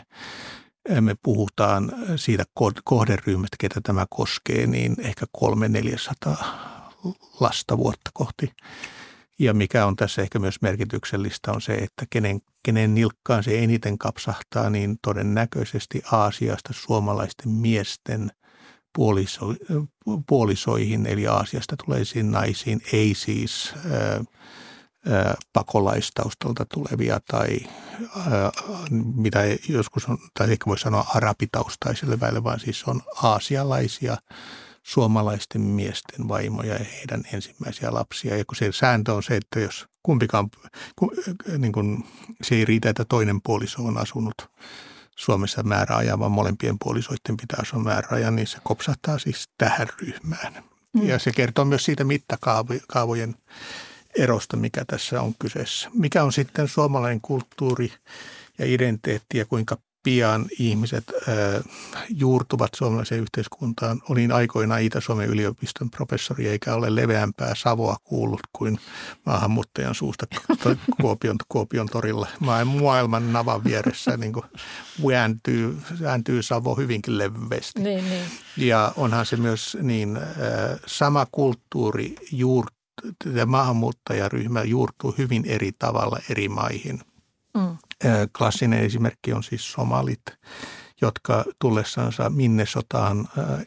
Me puhutaan siitä kohderyhmästä, ketä tämä koskee, niin ehkä kolme neljäsataa lasta vuotta kohti. Ja mikä on tässä ehkä myös merkityksellistä on se, että kenen, kenen nilkkaan se eniten kapsahtaa, niin todennäköisesti Aasiasta suomalaisten miesten puoliso, puolisoihin, eli Aasiasta tuleisiin naisiin, ei siis ää, ää, pakolaistaustalta tulevia tai ää, mitä joskus on, tai ehkä voi sanoa arabitaustaisille väille, vaan siis on aasialaisia suomalaisten miesten vaimoja ja heidän ensimmäisiä lapsia. Ja kun se sääntö on se, että jos kumpikaan, niin kun, se ei riitä, että toinen puoliso on asunut Suomessa määräajan, vaan molempien puolisoiden pitää asua määräajan, niin se kopsahtaa siis tähän ryhmään. Mm. Ja se kertoo myös siitä mittakaavojen erosta, mikä tässä on kyseessä. Mikä on sitten suomalainen kulttuuri ja identiteetti ja kuinka pian ihmiset äh, juurtuvat suomalaiseen yhteiskuntaan. Olin aikoinaan Itä-Suomen yliopiston professori, eikä ole leveämpää savoa kuullut kuin maahanmuuttajan suusta Kuopion, Kuopion torilla. Maailman navan vieressä niin kuin vääntyy, vääntyy savo hyvinkin leveästi. Niin, niin. Ja onhan se myös niin äh, sama kulttuuri juurtuu, maahanmuuttajaryhmä juurtuu hyvin eri tavalla eri maihin. Mm. Klassinen esimerkki on siis somalit, jotka tullessansa Minnesotaan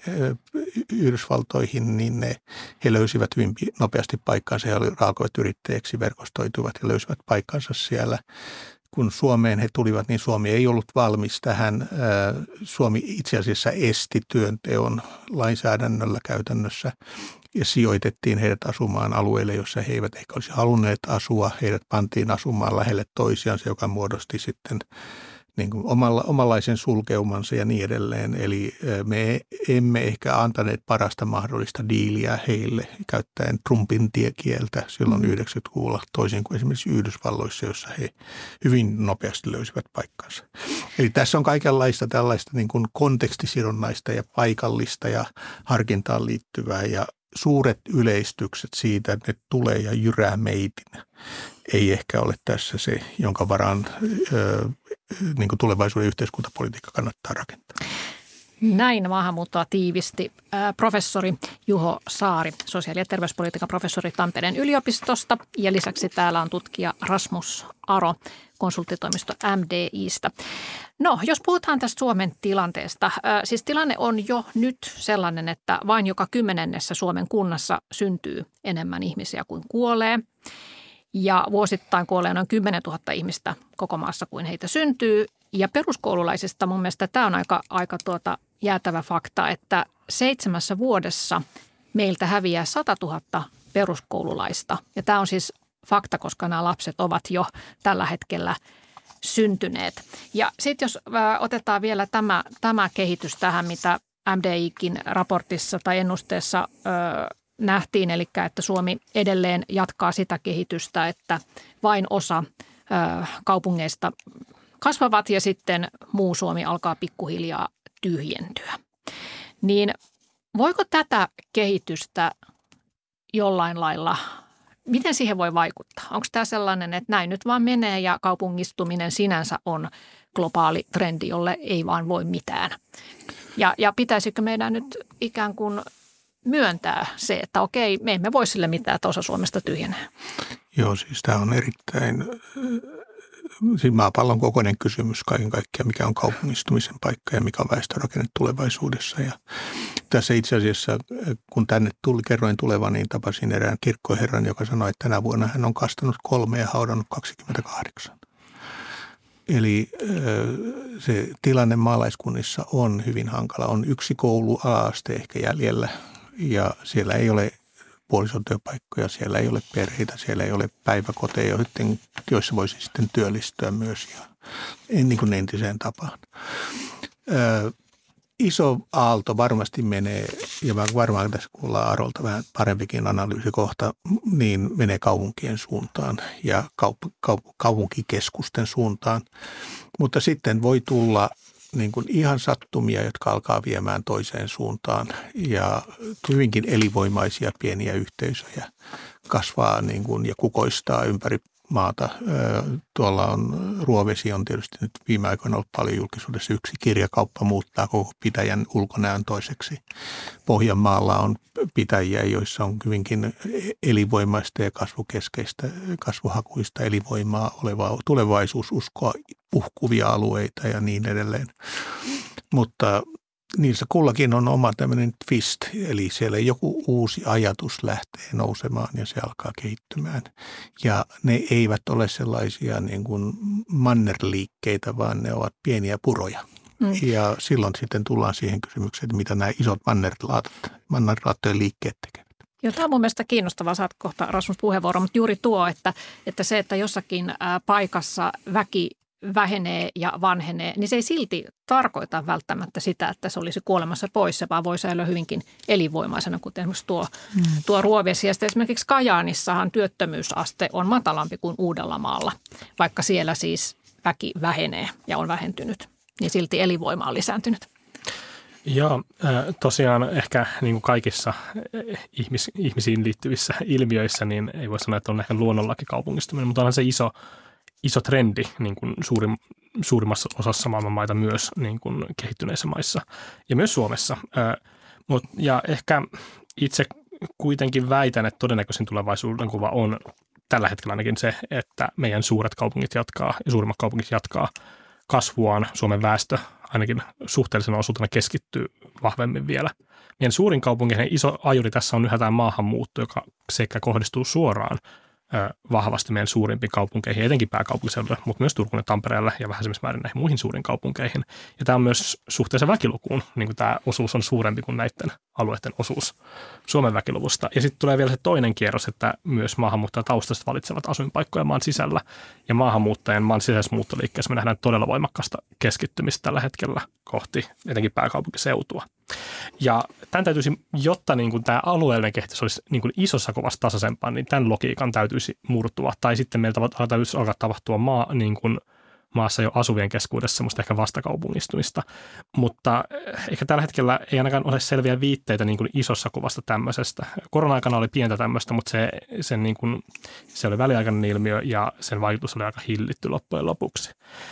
Yhdysvaltoihin, niin ne, he löysivät hyvin nopeasti paikkaansa. He alkoivat yrittäjäksi, verkostoituivat ja löysivät paikkansa siellä. Kun Suomeen he tulivat, niin Suomi ei ollut valmis tähän. Suomi itse asiassa esti työnteon lainsäädännöllä käytännössä ja sijoitettiin heidät asumaan alueille, jossa he eivät ehkä olisi halunneet asua. Heidät pantiin asumaan lähelle toisiansa, joka muodosti sitten niin kuin omalla, omanlaisen sulkeumansa ja niin edelleen. Eli me emme ehkä antaneet parasta mahdollista diiliä heille käyttäen Trumpin tiekieltä silloin yhdeksänkymmentäluvulla, toisin kuin esimerkiksi Yhdysvalloissa, jossa he hyvin nopeasti löysivät paikkansa. Eli tässä on kaikenlaista tällaista niin kuin kontekstisidonnaista ja paikallista ja harkintaan liittyvää ja suuret yleistykset siitä, että ne tulee ja jyrää meitin, ei ehkä ole tässä se, jonka varaan ö, niin kuin tulevaisuuden yhteiskuntapolitiikka kannattaa rakentaa. Näin maahanmuuttoa tiivisti professori Juho Saari, sosiaali- ja terveyspolitiikan professori Tampereen yliopistosta. Ja lisäksi täällä on tutkija Rasmus Aro, konsulttitoimisto M D I:stä. No, jos puhutaan tästä Suomen tilanteesta, siis tilanne on jo nyt sellainen, että vain joka kymmenennessä Suomen kunnassa syntyy enemmän ihmisiä kuin kuolee. Ja vuosittain kuolee noin kymmenen tuhatta ihmistä koko maassa kuin heitä syntyy. Ja peruskoululaisista mun mielestä tämä on aika, aika tuota jäätävä fakta, että seitsemässä vuodessa meiltä häviää sata tuhatta peruskoululaista. Ja tämä on siis fakta, koska nämä lapset ovat jo tällä hetkellä syntyneet. Ja sitten jos otetaan vielä tämä, tämä kehitys tähän, mitä M D I:kin raportissa tai ennusteessa ö, nähtiin, eli että Suomi edelleen jatkaa sitä kehitystä, että vain osa ö, kaupungeista kasvavat ja sitten muu Suomi alkaa pikkuhiljaa tyhjentyä. Niin voiko tätä kehitystä jollain lailla, miten siihen voi vaikuttaa? Onko tämä sellainen, että näin nyt vaan menee ja kaupungistuminen sinänsä on globaali trendi, jolle ei vaan voi mitään? Ja, ja pitäisikö meidän nyt ikään kuin myöntää se, että okei, me emme voi sille mitään, että osa Suomesta tyhjenee? Joo, siis tämä on erittäin siis maapallon kokoinen kysymys kaiken kaikkiaan, mikä on kaupungistumisen paikka ja mikä on väestörakenne tulevaisuudessa. Ja tässä itse asiassa, kun tänne tuli, kerroin tulevan, niin tapasin erään kirkkoherran, joka sanoi, että tänä vuonna hän on kastanut kolme ja haudannut kaksikymmentäkahdeksan. Eli se tilanne maalaiskunnissa on hyvin hankala. On yksi koulu ala-aste ehkä jäljellä ja siellä ei ole puolison työpaikkoja, siellä ei ole perheitä, siellä ei ole päiväkoteja, joissa voisi sitten työllistyä myös ja niin kuin entiseen tapaan. Ö, iso aalto varmasti menee, ja varmaan tässä kuullaan Arolta vähän parempikin analyysi kohta, niin menee kaupunkien suuntaan ja kaup- kaup- kaupunkikeskusten suuntaan. Mutta sitten voi tulla niin kuin ihan sattumia, jotka alkaa viemään toiseen suuntaan ja hyvinkin elinvoimaisia pieniä yhteisöjä kasvaa niin kuin ja kukoistaa ympäri maata. Tuolla on, Ruovesi on tietysti nyt viime aikoina ollut paljon julkisuudessa. Yksi kirjakauppa muuttaa koko pitäjän ulkonäön toiseksi. Pohjanmaalla on pitäjiä, joissa on hyvinkin elinvoimaista ja kasvukeskeistä, kasvuhakuista elinvoimaa olevaa tulevaisuususkoa, uhkuvia alueita ja niin edelleen. Mutta niissä kullakin on oma tämmöinen twist, eli siellä joku uusi ajatus lähtee nousemaan ja se alkaa kehittymään. Ja ne eivät ole sellaisia niin kuin mannerliikkeitä, vaan ne ovat pieniä puroja. Mm. Ja silloin sitten tullaan siihen kysymykseen, että mitä nämä isot mannerlaatat, mannerlaattojen liikkeet tekevät. Joo, tämä on mun mielestä kiinnostavaa, saat kohta Rasmus puheenvuoro, mutta juuri tuo, että, että se, että jossakin ää, paikassa väki vähenee ja vanhenee, niin se ei silti tarkoita välttämättä sitä, että se olisi kuolemassa pois, se vaan voi säilyä hyvinkin elinvoimaisena, kuten esimerkiksi tuo, mm. tuo Ruovesi. Ja sitten esimerkiksi Kajaanissahan työttömyysaste on matalampi kuin Uudellamaalla, vaikka siellä siis väki vähenee ja on vähentynyt, niin silti elinvoima on lisääntynyt. Joo, tosiaan ehkä niin kuin kaikissa ihmis, ihmisiin liittyvissä ilmiöissä, niin ei voi sanoa, että on ehkä luonnollakin kaupungistuminen, mutta onhan se iso iso trendi niin kuin suurin, suurimmassa osassa maailman maita myös niin kuin kehittyneissä maissa ja myös Suomessa. Ää, mut, ja ehkä itse kuitenkin väitän, että todennäköisin tulevaisuuden kuva on tällä hetkellä ainakin se, että meidän suuret kaupungit jatkaa ja suurimmat kaupungit jatkaa kasvuaan. Suomen väestö ainakin suhteellisena osuutena keskittyy vahvemmin vielä. Meidän suurin kaupunki, iso ajuri tässä on yhä tämä maahanmuutto, joka sekä kohdistuu suoraan vahvasti meidän suurimpiin kaupunkeihin, etenkin pääkaupunkiseudulle, mutta myös Turkuun ja Tampereelle ja vähäisemmissä määrin näihin muihin suuriin kaupunkeihin. Ja tämä on myös suhteessa väkilukuun, niin kuin tämä osuus on suurempi kuin näiden alueiden osuus Suomen väkiluvusta. Ja sitten tulee vielä se toinen kierros, että myös maahanmuuttajataustaiset valitsevat asuinpaikkoja maan sisällä. Ja maahanmuuttajien maan sisäisessä muuttoliikkeessä me nähdään todella voimakkaasta keskittymistä tällä hetkellä kohti etenkin pääkaupunkiseutua. Ja tämän täytyisi, jotta niin kuin tämä alueellinen kehitys olisi niin kuin isossa kuvassa tasaisempaa, niin tämän logiikan täytyisi murtua. Tai sitten meiltä täytyisi alkaa tapahtua maa, niin kuin maassa jo asuvien keskuudessa semmoista ehkä vastakaupungistumista. Mutta ehkä tällä hetkellä ei ainakaan ole selviä viitteitä niin kuin isossa kuvasta tämmöisestä. Korona-aikana oli pientä tämmöistä, mutta se, sen niin kuin, se oli väliaikainen ilmiö ja sen vaikutus oli aika hillitty loppujen lopuksi.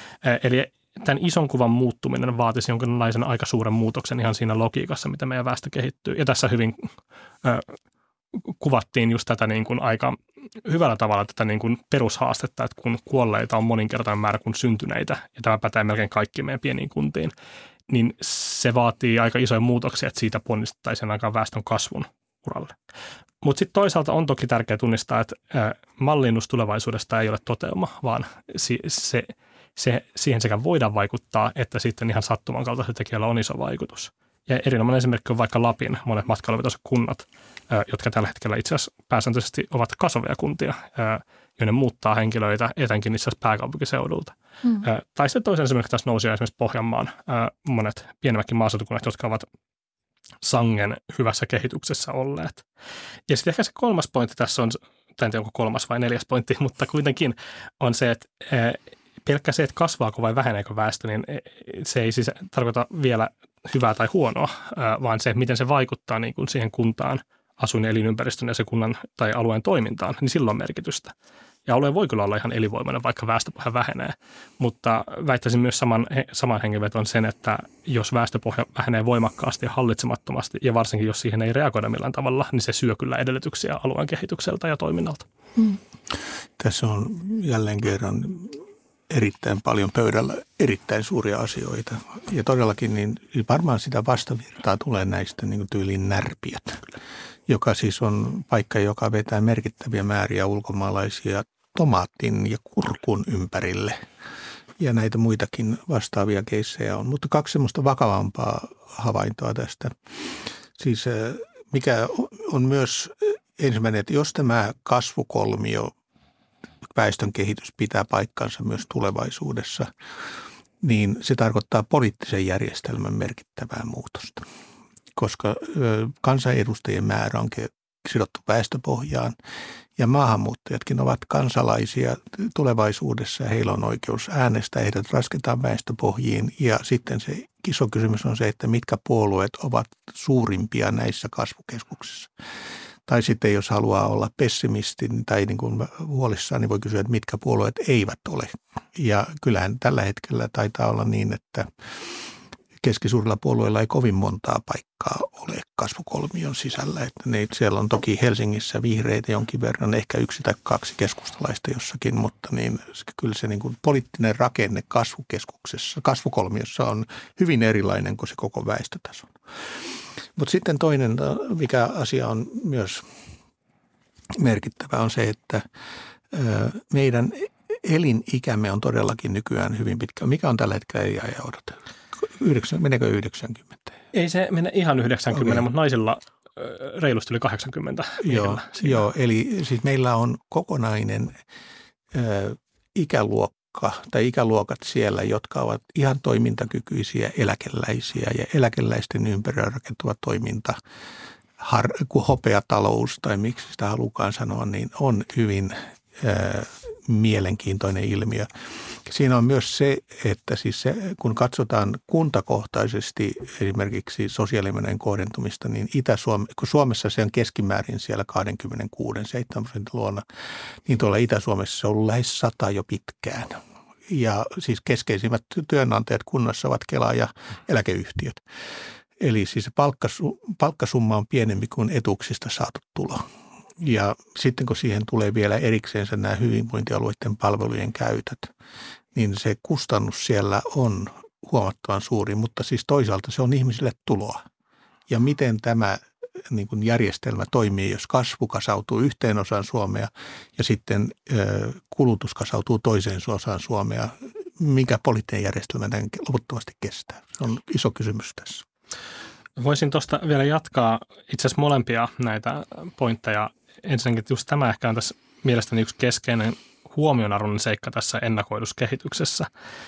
Eli tämän ison kuvan muuttuminen vaatisi jonkinlaisen aika suuren muutoksen ihan siinä logiikassa, mitä meidän väestö kehittyy. Ja tässä hyvin äh, kuvattiin just tätä niin kuin aika hyvällä tavalla tätä niin kuin perushaastetta, että kun kuolleita on moninkertainen määrä kuin syntyneitä, ja tämä pätee melkein kaikkiin meidän pieniin kuntiin, niin se vaatii aika isoja muutoksia, että siitä ponnistettaisiin aikaan väestön kasvun uralle. Mutta sitten toisaalta on toki tärkeää tunnistaa, että äh, mallinnus tulevaisuudesta ei ole toteuma, vaan si- se Se, siihen sekä voidaan vaikuttaa, että sitten ihan sattuman kaltaisella tekijällä on iso vaikutus. Ja erinomainen esimerkki on vaikka Lapin monet matkailuvetoiset kunnat, jotka tällä hetkellä itse asiassa pääsääntöisesti ovat kasvavia kuntia, joille muuttaa henkilöitä etenkin niissä pääkaupunkiseudulta. Mm. Tai sitten toisen esimerkiksi tässä nousi esimerkiksi Pohjanmaan monet pienemmätkin maaseutukunnat, jotka ovat sangen hyvässä kehityksessä olleet. Ja sitten ehkä se kolmas pointti tässä on, tai en tiedä onko kolmas vai neljäs pointti, mutta kuitenkin on se, että pelkkä se, että kasvaako vai väheneekö väestö, niin se ei siis tarkoita vielä hyvää tai huonoa, vaan se, miten se vaikuttaa niin kuin siihen kuntaan, asuin- ja elinympäristön ja se kunnan tai alueen toimintaan, niin sillä on merkitystä. Ja alue voi kyllä olla ihan elinvoimainen, vaikka väestöpohja vähenee, mutta väittäisin myös saman, saman hengenveton sen, että jos väestöpohja vähenee voimakkaasti ja hallitsemattomasti, ja varsinkin jos siihen ei reagoida millään tavalla, niin se syö kyllä edellytyksiä alueen kehitykseltä ja toiminnalta. Hmm. Tässä on jälleen kerran erittäin paljon pöydällä erittäin suuria asioita. Ja todellakin niin varmaan sitä vastavirtaa tulee näistä niin kuin tyyliin Närpiöt, joka siis on paikka, joka vetää merkittäviä määriä ulkomaalaisia tomaatin ja kurkun ympärille. Ja näitä muitakin vastaavia keissejä on. Mutta kaksi semmoista vakavampaa havaintoa tästä. Siis mikä on myös ensimmäinen, että jos tämä kasvukolmio, väestön kehitys pitää paikkansa myös tulevaisuudessa, niin se tarkoittaa poliittisen järjestelmän merkittävää muutosta, koska kansanedustajien määrä on sidottu väestöpohjaan ja maahanmuuttajatkin ovat kansalaisia tulevaisuudessa ja heillä on oikeus äänestää, heidät lasketaan väestöpohjiin ja sitten se iso kysymys on se, että mitkä puolueet ovat suurimpia näissä kasvukeskuksissa. Tai sitten jos haluaa olla pessimisti tai niin kuin huolissaan, niin voi kysyä, että mitkä puolueet eivät ole. Ja kyllähän tällä hetkellä taitaa olla niin, että keskisuurilla puolueilla ei kovin montaa paikkaa ole kasvukolmion sisällä. Että ne, siellä on toki Helsingissä vihreitä jonkin verran, ehkä yksi tai kaksi keskustalaista jossakin, mutta niin, kyllä se niin kuin poliittinen rakenne kasvukeskuksessa, kasvukolmiossa on hyvin erilainen kuin se koko väestötaso. Mutta sitten toinen, mikä asia on myös merkittävä, on se, että meidän elinikämme on todellakin nykyään hyvin pitkä. Mikä on tällä hetkellä elinajanodot? Meneekö yhdeksänkymmentä? Ei se mene ihan yhdeksänkymmentä, okay. Mutta naisilla reilusti yli kahdeksankymmentä. Joo, joo, eli siis meillä on kokonainen ö, ikäluokka tai ikäluokat siellä, jotka ovat ihan toimintakykyisiä eläkeläisiä ja eläkeläisten ympärillä rakentuva toiminta, har, kuin hopeatalous tai miksi sitä halukaan sanoa, niin on hyvin ö, mielenkiintoinen ilmiö. Siinä on myös se, että siis se, kun katsotaan kuntakohtaisesti esimerkiksi sosiaalimenojen kohdentumista, niin Itä-Suomessa, kun Suomessa se on keskimäärin siellä kaksikymmentäkuusi seitsemän prosentin luona, niin tuolla Itä-Suomessa se on ollut lähes sata jo pitkään. Ja siis keskeisimmät työnantajat kunnassa ovat Kela ja eläkeyhtiöt. Eli siis palkkasumma on pienempi kuin etuuksista saatu tulo. Ja sitten kun siihen tulee vielä erikseensä nämä hyvinvointialueiden palvelujen käytöt, niin se kustannus siellä on huomattavan suuri, mutta siis toisaalta se on ihmisille tuloa. Ja miten tämä niin kuin järjestelmä toimii, jos kasvu kasautuu yhteen osaan Suomea ja sitten ö, kulutus kasautuu toiseen osaan Suomea, mikä poliittinen järjestelmä tämän loputtomasti kestää? Se on iso kysymys tässä. Voisin tuosta vielä jatkaa itse asiassa molempia näitä pointteja. Ensinnäkin, että just tämä ehkä on tässä mielestäni yksi keskeinen huomionarvoinen seikka tässä ennakoidussa kehityksessä.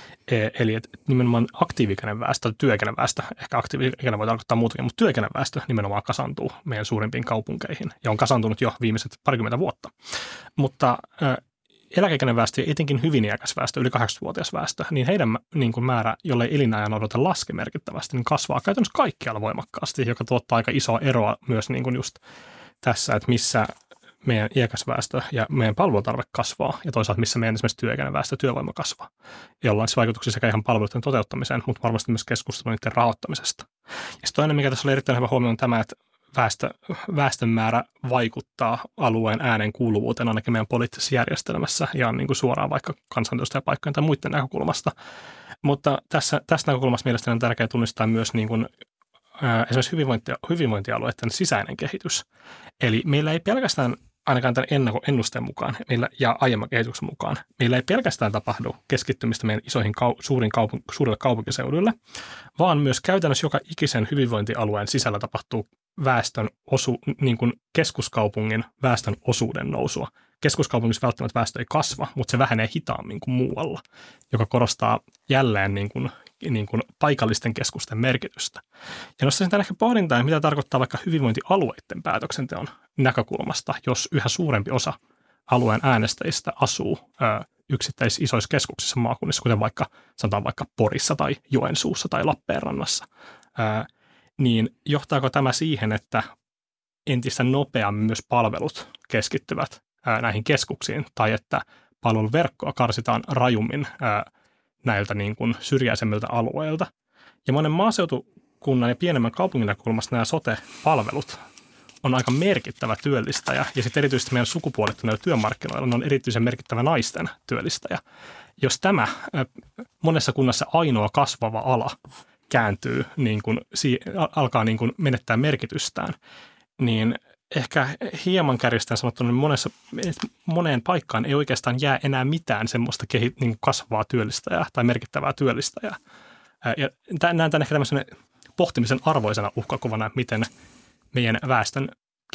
Eli että nimenomaan aktiivikäinen väestö, työikäinen väestö, ehkä aktiivikäinen voi tarkoittaa muutakin, mutta työikäinen väestö nimenomaan kasaantuu meidän suurimpiin kaupunkeihin ja on kasaantunut jo viimeiset parikymmentä vuotta. Mutta eläkeikäinen väestö ja etenkin hyvin iäkäs väestö, yli kahdeksankymmentävuotias väestö, niin heidän niin kuin määrä, jolle elinajan odote laske merkittävästi, niin kasvaa käytännössä kaikkialla voimakkaasti, joka tuottaa aika isoa eroa myös niin kuin just tässä, että missä meidän iäkäs väestö ja meidän palvelutarve kasvaa ja toisaalta missä meidän esimerkiksi työikäinen väestö työvoima kasvaa, jolla on siis vaikutuksia sekä ihan palveluiden toteuttamiseen, mutta varmasti myös keskustelun niiden rahoittamisesta. Ja toinen, mikä tässä oli erittäin hyvä huomio, on tämä, että väestö, väestön määrä vaikuttaa alueen äänen kuuluvuuteen ainakin meidän poliittisessa järjestelmässä ja niin kuin suoraan vaikka kansanedustajapaikkojen tai muiden näkökulmasta. Mutta tässä, tässä näkökulmassa mielestäni on tärkeää tunnistaa myös niin kuin esimerkiksi hyvinvointi, hyvinvointialueiden sisäinen kehitys. Eli meillä ei pelkästään, ainakaan tämän ennusteen mukaan meillä, ja aiemman kehityksen mukaan, meillä ei pelkästään tapahdu keskittymistä meidän isoihin kau, suurin kaupunk, suurille kaupunkiseuduille, vaan myös käytännössä joka ikisen hyvinvointialueen sisällä tapahtuu väestön osu, niin kuin keskuskaupungin väestön osuuden nousua. Keskuskaupungissa välttämättä väestö ei kasva, mutta se vähenee hitaammin kuin muualla, joka korostaa jälleen niin kuin, niin kuin paikallisten keskusten merkitystä. Ja nostaisin tämän ehkä pohdintaan, mitä tarkoittaa vaikka hyvinvointialueiden päätöksenteon näkökulmasta, jos yhä suurempi osa alueen äänestäjistä asuu ö, yksittäisissä isoissa keskuksissa maakunnissa, kuten vaikka, sanotaan vaikka Porissa tai Joensuussa tai Lappeenrannassa. Ö, niin johtaako tämä siihen, että entistä nopeammin myös palvelut keskittyvät ää, näihin keskuksiin, tai että palveluverkkoa karsitaan rajummin ää, näiltä niin kuin syrjäisemmiltä alueilta. Ja monen maaseutukunnan ja pienemmän kaupungin näkökulmasta nämä sote-palvelut on aika merkittävä työllistäjä, ja sitten erityisesti meidän sukupuolittuneilla työmarkkinoilla ne on erityisen merkittävä naisten työllistäjä. Jos tämä ää, monessa kunnassa ainoa kasvava ala kääntyy, niin kuin, alkaa niin kuin menettää merkitystään, niin ehkä hieman kärjistään sanottuna, niin monessa, moneen paikkaan ei oikeastaan jää enää mitään semmoista kehi, niin kasvavaa työllistäjää tai merkittävää työllistäjää. Ja näen tämän ehkä tämmöisen pohtimisen arvoisena uhkakuvana, miten meidän väestön kes,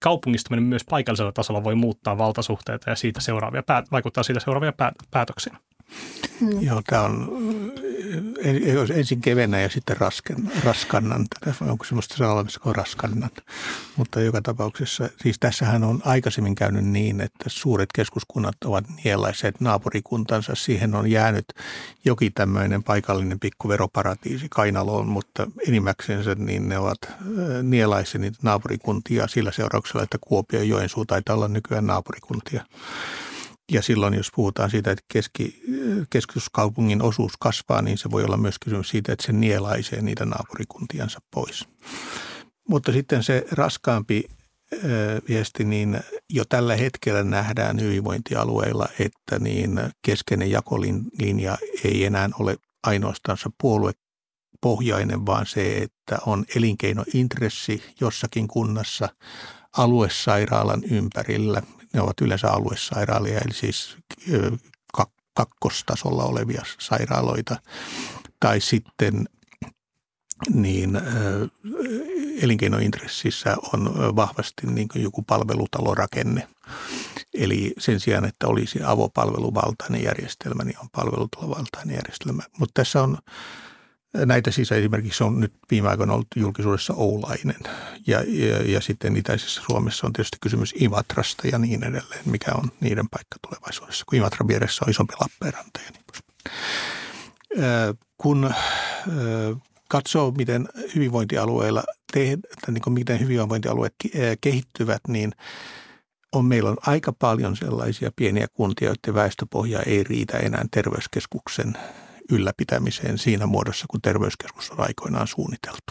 kaupungistuminen myös paikallisella tasolla voi muuttaa valtasuhteita ja siitä seuraavia, vaikuttaa siitä seuraavia päätöksiä. Hmm. Joo, tämä on ensin kevennä ja sitten rasken, raskannan. Onko semmoista sanaa olemassa kuin raskannan? Mutta joka tapauksessa, siis tässähän on aikaisemmin käynyt niin, että suuret keskuskunnat ovat nielaiset naapurikuntansa. Siihen on jäänyt jokin tämmöinen paikallinen pikku veroparatiisi kainaloon, mutta enimmäksensä niin ne ovat nielaisia niitä naapurikuntia sillä seurauksella, että Kuopio ja Joensuu taitaa olla nykyään naapurikuntia. Ja silloin, jos puhutaan siitä, että keski, keskuskaupungin osuus kasvaa, niin se voi olla myös kysymys siitä, että se nielaisee niitä naapurikuntiansa pois. Mutta sitten se raskaampi viesti, niin jo tällä hetkellä nähdään hyvinvointialueilla, että niin keskeinen jakolinja ei enää ole ainoastaan se puoluepohjainen, vaan se, että on elinkeinointressi jossakin kunnassa aluesairaalan ympärillä. Ne ovat yleensä aluesairaalia, eli siis kakkostasolla olevia sairaaloita. Tai sitten niin elinkeinointressissä on vahvasti niin kuin joku palvelutalorakenne. Eli sen sijaan, että olisi avopalveluvaltainen järjestelmä, niin on palvelutalovaltainen järjestelmä. Mutta tässä on näitä siis esimerkiksi on nyt viime aikoina ollut julkisuudessa Oulainen ja, ja, ja sitten itäisessä Suomessa on tietysti kysymys Imatrasta ja niin edelleen, mikä on niiden paikka tulevaisuudessa, kun Imatran vieressä on isompi Lappeenranta ja niin poispäin. Kun katsoo, miten hyvinvointialueilla tehdään, niin kuin miten hyvinvointialueet kehittyvät, niin on, meillä on aika paljon sellaisia pieniä kuntia, joiden väestöpohja ei riitä enää terveyskeskuksen ylläpitämiseen siinä muodossa, kun terveyskeskus on aikoinaan suunniteltu.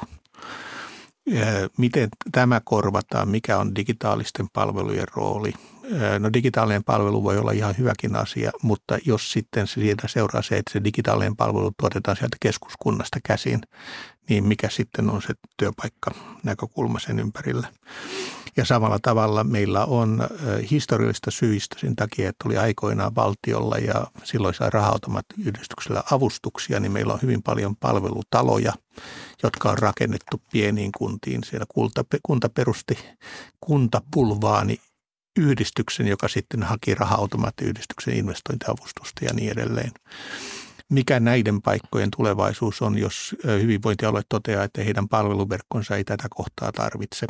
Miten tämä korvataan, mikä on digitaalisten palvelujen rooli? No digitaalinen palvelu voi olla ihan hyväkin asia, mutta jos sitten siitä seuraa se, että se digitaalinen palvelu tuotetaan sieltä keskuskunnasta käsin, niin mikä sitten on se työpaikka näkökulma sen ympärillä? Ja samalla tavalla meillä on historiallista syistä sen takia, että oli aikoinaan valtiolla ja silloisella raha-automaattiyhdistyksellä avustuksia, niin meillä on hyvin paljon palvelutaloja, jotka on rakennettu pieniin kuntiin. Siellä kunta perusti kuntapulvaani yhdistyksen, joka sitten haki raha-automaattiyhdistyksen investointiavustusta ja niin edelleen. Mikä näiden paikkojen tulevaisuus on, jos hyvinvointialue toteaa, että heidän palveluverkkonsa ei tätä kohtaa tarvitse?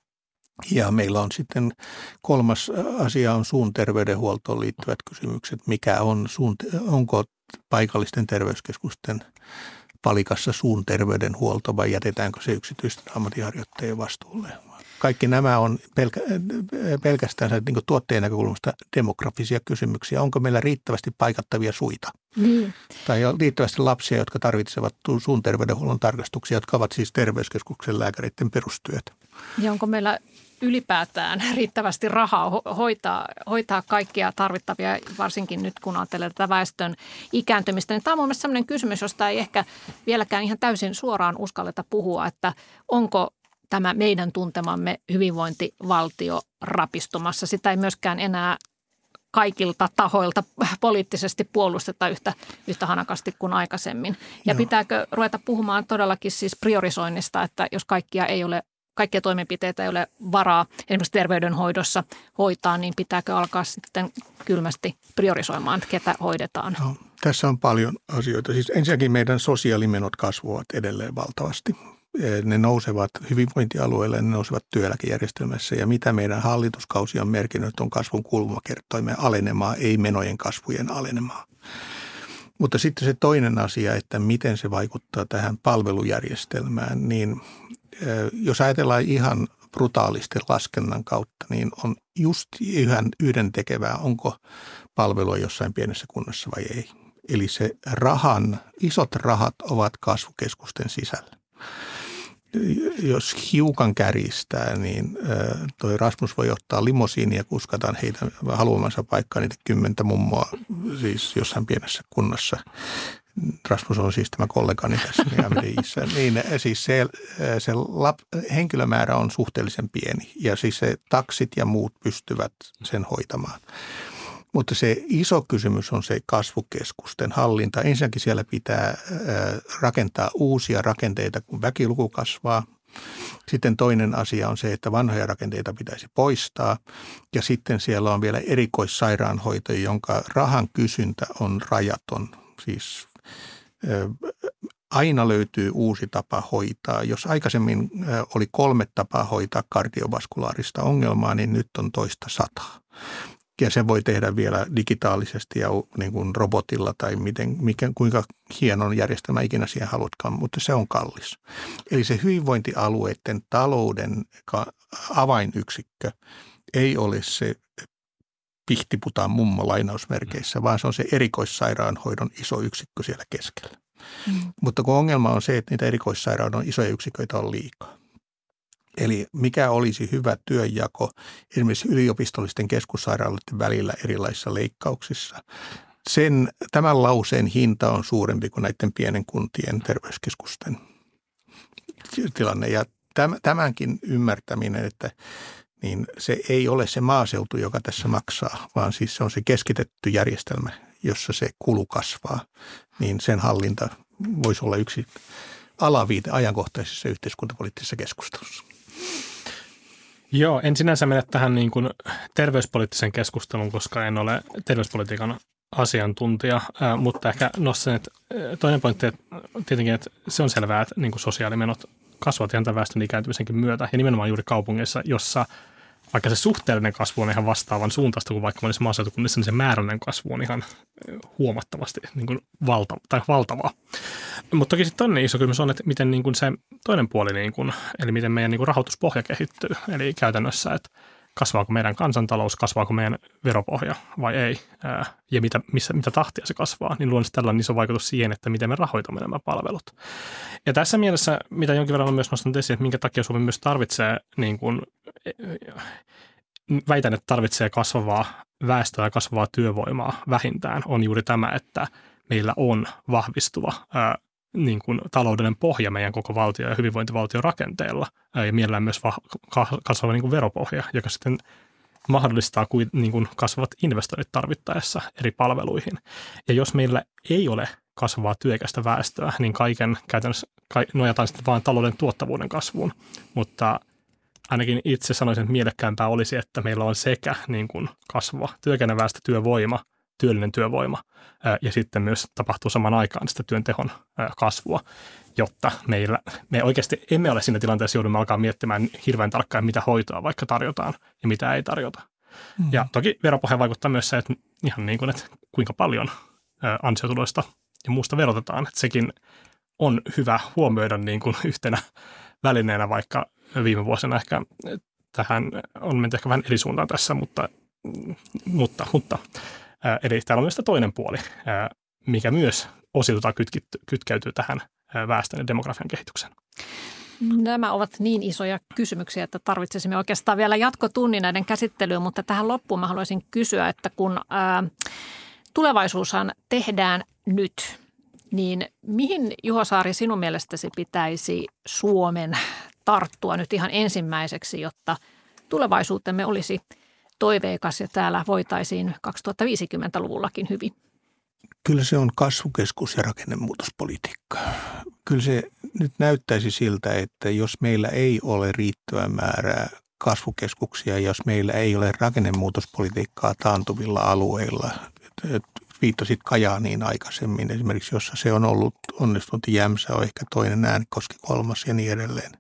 Ja meillä on sitten kolmas asia on suun terveydenhuoltoon liittyvät kysymykset. Mikä on suun, onko paikallisten terveyskeskusten palikassa suun terveydenhuolto vai jätetäänkö se yksityisten ammattiharjoittajien vastuulle? Kaikki nämä on pelkä, pelkästään niin kuin tuotteen näkökulmasta demografisia kysymyksiä. Onko meillä riittävästi paikattavia suita? Niin. Tai riittävästi lapsia, jotka tarvitsevat suun terveydenhuollon tarkastuksia, jotka ovat siis terveyskeskuksen lääkäreiden perustyöt? Ja onko meillä ylipäätään riittävästi rahaa hoitaa, hoitaa kaikkia tarvittavia, varsinkin nyt kun ajattelee tätä väestön ikääntymistä. Niin tämä on mun mielestä sellainen kysymys, josta ei ehkä vieläkään ihan täysin suoraan uskalleta puhua, että onko tämä meidän tuntemamme hyvinvointivaltio rapistumassa. Sitä ei myöskään enää kaikilta tahoilta poliittisesti puolusteta yhtä, yhtä hanakasti kuin aikaisemmin. Ja Joo. pitääkö ruveta puhumaan todellakin siis priorisoinnista, että jos kaikkia ei ole kaikkia toimenpiteitä ei ole varaa esimerkiksi terveydenhoidossa hoitaa, niin pitääkö alkaa sitten kylmästi priorisoimaan, ketä hoidetaan? No, tässä on paljon asioita. Siis ensinnäkin meidän sosiaalimenot kasvavat edelleen valtavasti. Ne nousevat hyvinvointialueille, ne nousevat työeläkejärjestelmässä ja mitä meidän hallituskausi on merkinnyt on kasvun kulmakertoimen alenemaa, ei menojen kasvujen alenemaa. Mutta sitten se toinen asia, että miten se vaikuttaa tähän palvelujärjestelmään, niin jos ajatellaan ihan brutaalisti laskennan kautta, niin on just ihan yhden tekevää, onko palvelua jossain pienessä kunnassa vai ei. Eli se rahan, isot rahat ovat kasvukeskusten sisällä. Jos hiukan kärjistää, niin toi Rasmus voi ottaa limosiini ja kuskataan heitä haluamansa paikkaan niitä kymmentä mummoa, siis jossain pienessä kunnassa. Rasmus on siis tämä kollegani tässä M D I:ssä. Niin siis se, se lap, henkilömäärä on suhteellisen pieni ja siis se taksit ja muut pystyvät sen hoitamaan. Mutta se iso kysymys on se kasvukeskusten hallinta. Ensinnäkin siellä pitää rakentaa uusia rakenteita, kun väkiluku kasvaa. Sitten toinen asia on se, että vanhoja rakenteita pitäisi poistaa ja sitten siellä on vielä erikoissairaanhoito, jonka rahan kysyntä on rajaton. Siis aina löytyy uusi tapa hoitaa. Jos aikaisemmin oli kolme tapaa hoitaa kardiovaskulaarista ongelmaa, niin nyt on toista sataa. Ja se voi tehdä vielä digitaalisesti ja niin kuin robotilla tai miten, mikä, kuinka hienon järjestelmä ikinä siihen haluatkaan, mutta se on kallis. Eli se hyvinvointialueiden talouden avainyksikkö ei ole se pihtiputaan mummo lainausmerkeissä, vaan se on se erikoissairaanhoidon iso yksikkö siellä keskellä. Mm. Mutta kun ongelma on se, että niitä erikoissairaanhoidon isoja yksiköitä on liikaa. Eli mikä olisi hyvä työnjako esimerkiksi yliopistollisten keskussairaaloiden välillä erilaisissa leikkauksissa. Sen, tämän lauseen hinta on suurempi kuin näiden pienen kuntien terveyskeskusten tilanne. Ja tämänkin ymmärtäminen, että niin se ei ole se maaseutu, joka tässä maksaa, vaan siis se on se keskitetty järjestelmä, jossa se kulu kasvaa, niin sen hallinta voisi olla yksi alaviite ajankohtaisessa yhteiskuntapoliittisessa keskustelussa. Joo, en sinänsä mene tähän niin kuin terveyspoliittisen keskustelun, koska en ole terveyspolitiikan asiantuntija, ää, mutta ehkä nostan, että toinen pointti, että tietenkin, että se on selvää, että niin kuin sosiaalimenot kasvavat ihan tämän väestön ikääntymisenkin myötä ja nimenomaan juuri kaupungeissa, jossa vaikka se suhteellinen kasvu on ihan vastaavan suuntaista kuin vaikka monissa maaseutukunnissa, niin se määrällinen kasvu on ihan huomattavasti niin kuin valta, tai valtavaa. Mutta toki sitten toinen iso kysymys on, että miten niin kuin se toinen puoli, niin kuin, eli miten meidän niin kuin rahoituspohja kehittyy. Eli käytännössä, että kasvaako meidän kansantalous, kasvaako meidän veropohja vai ei, ää, ja mitä, missä, mitä tahtia se kasvaa, niin luonnollisesti tällä on iso vaikutus siihen, että miten me rahoitamme nämä palvelut. Ja tässä mielessä, mitä jonkin verran on myös nostanut esiin, että minkä takia Suomi myös tarvitsee, niin kuin, väitän, että tarvitsee kasvavaa väestöä ja kasvavaa työvoimaa vähintään, on juuri tämä, että meillä on vahvistuva ää, niin kuin taloudellinen pohja meidän koko valtio- ja hyvinvointivaltion rakenteella ja mielellään myös va- kasvava niin kuin veropohja, joka sitten mahdollistaa niin kuin kasvavat investoinnit tarvittaessa eri palveluihin. Ja jos meillä ei ole kasvavaa työikäistä väestöä, niin kaiken käytännössä nojataan sitten vain talouden tuottavuuden kasvuun, mutta ainakin itse sanoisin, että mielekkäämpää olisi, että meillä on sekä niin kuin kasvava työikäinen väestö, työvoima, työllinen työvoima ja sitten myös tapahtuu saman aikaan sitä työn tehon kasvua, jotta meillä, me oikeasti emme ole siinä tilanteessa, joudumme alkaa miettimään hirveän tarkkaan, mitä hoitoa vaikka tarjotaan ja mitä ei tarjota. Mm. Ja toki veropohja vaikuttaa myös se, että ihan niin kuin, että kuinka paljon ansiotuloista ja muusta verotetaan. Että sekin on hyvä huomioida niin kuin yhtenä välineenä, vaikka viime vuosina ehkä tähän on menty ehkä vähän eri suuntaan tässä, mutta, mutta, mutta eli täällä on myös toinen puoli, mikä myös osiltaan kytkeytyy tähän väestön ja demografian kehitykseen. Nämä ovat niin isoja kysymyksiä, että tarvitsisimme oikeastaan vielä jatkotunnin näiden käsittelyyn, mutta tähän loppuun mä haluaisin kysyä, että kun ää, tulevaisuushan tehdään nyt, niin mihin, Juho Saari, sinun mielestäsi pitäisi Suomen tarttua nyt ihan ensimmäiseksi, jotta tulevaisuutemme olisi toiveikas ja täällä voitaisiin kaksituhattaviisikymmentäluvullakin hyvin? Kyllä se on kasvukeskus- ja rakennemuutospolitiikka. Kyllä se nyt näyttäisi siltä, että jos meillä ei ole riittävää määrää kasvukeskuksia, jos meillä ei ole rakennemuutospolitiikkaa taantuvilla alueilla, viittasit Kajaaniin aikaisemmin esimerkiksi, jossa se on ollut onnistunut, Jämsä on ehkä toinen, Äänekoski kolmas ja niin edelleen.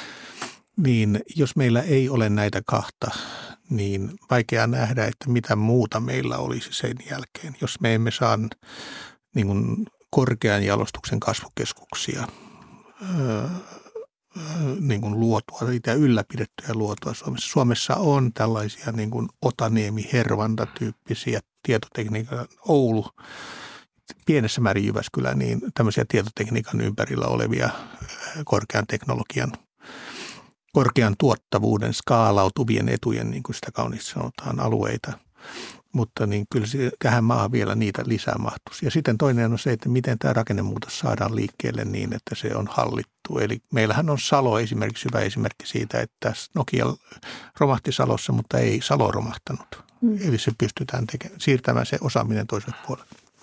Niin jos meillä ei ole näitä kahta, niin vaikea nähdä, että mitä muuta meillä olisi sen jälkeen. Jos me emme saa niin kuin korkean jalostuksen kasvukeskuksia öö, niin kuin luotua, niitä ylläpidettyjä luotua Suomessa. Suomessa on tällaisia niin kuin Otaniemi-Hervanta-tyyppisiä tietotekniikan, Oulu, pienessä määrin Jyväskylä, niin tämmöisiä tietotekniikan ympärillä olevia korkean teknologian, korkean tuottavuuden, skaalautuvien etujen, niin kuin sitä kauniisti sanotaan, alueita. Mutta niin kyllä tähän maahan vielä niitä lisää mahtuisi. Ja sitten toinen on se, että miten tämä rakennemuutos saadaan liikkeelle niin, että se on hallittu. Eli meillähän on Salo esimerkiksi hyvä esimerkki siitä, että Nokia romahti Salossa, mutta ei Salo romahtanut. Mm. Eli se pystytään tekemään, siirtämään se osaaminen toiselle puolelle.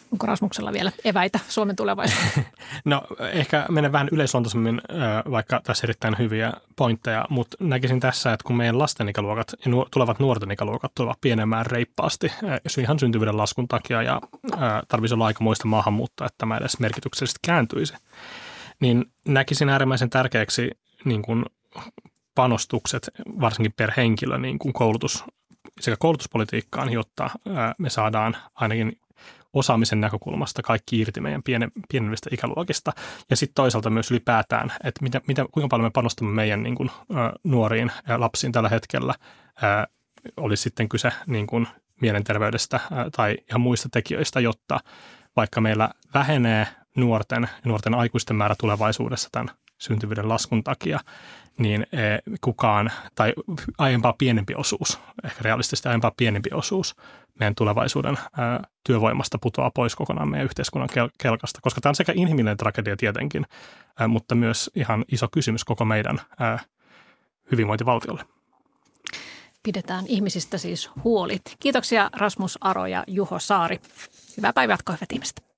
Onko Rasmuksella vielä eväitä Suomen tulevaisuuteen? No ehkä menen vähän yleisluontoisemmin, vaikka tässä erittäin hyviä pointteja, mutta näkisin tässä, että kun meidän lasten ikäluokat ja tulevat nuorten ikäluokat tulevat pienemään reippaasti, ihan syntyvyyden laskun takia ja tarvitsisi olla aikamoista maahanmuuttoa, että tämä edes merkityksellisesti kääntyisi, niin näkisin äärimmäisen tärkeäksi niin kuin panostukset, varsinkin per henkilö, niin kuin koulutus, sekä koulutuspolitiikkaan, jotta me saadaan ainakin osaamisen näkökulmasta kaikki irti meidän piene, pienemmistä ikäluokista. Ja sitten toisaalta myös ylipäätään, että mitä, mitä, kuinka paljon me panostamme meidän niin kuin, ä, nuoriin ja lapsiin tällä hetkellä, ä, olisi sitten kyse niin kuin mielenterveydestä ä, tai ihan muista tekijöistä, jotta vaikka meillä vähenee nuorten ja nuorten aikuisten määrä tulevaisuudessa tämän syntyvyyden laskun takia, niin kukaan, tai aiempaa pienempi osuus, ehkä realistisesti aiempaa pienempi osuus meidän tulevaisuuden ää, työvoimasta putoaa pois kokonaan meidän yhteiskunnan kel- kelkasta, koska tämä on sekä inhimillinen tragedia tietenkin, ää, mutta myös ihan iso kysymys koko meidän ää, hyvinvointivaltiolle. Pidetään ihmisistä siis huoli. Kiitoksia Rasmus Aro ja Juho Saari. Hyvää päivää, hyvät ihmiset.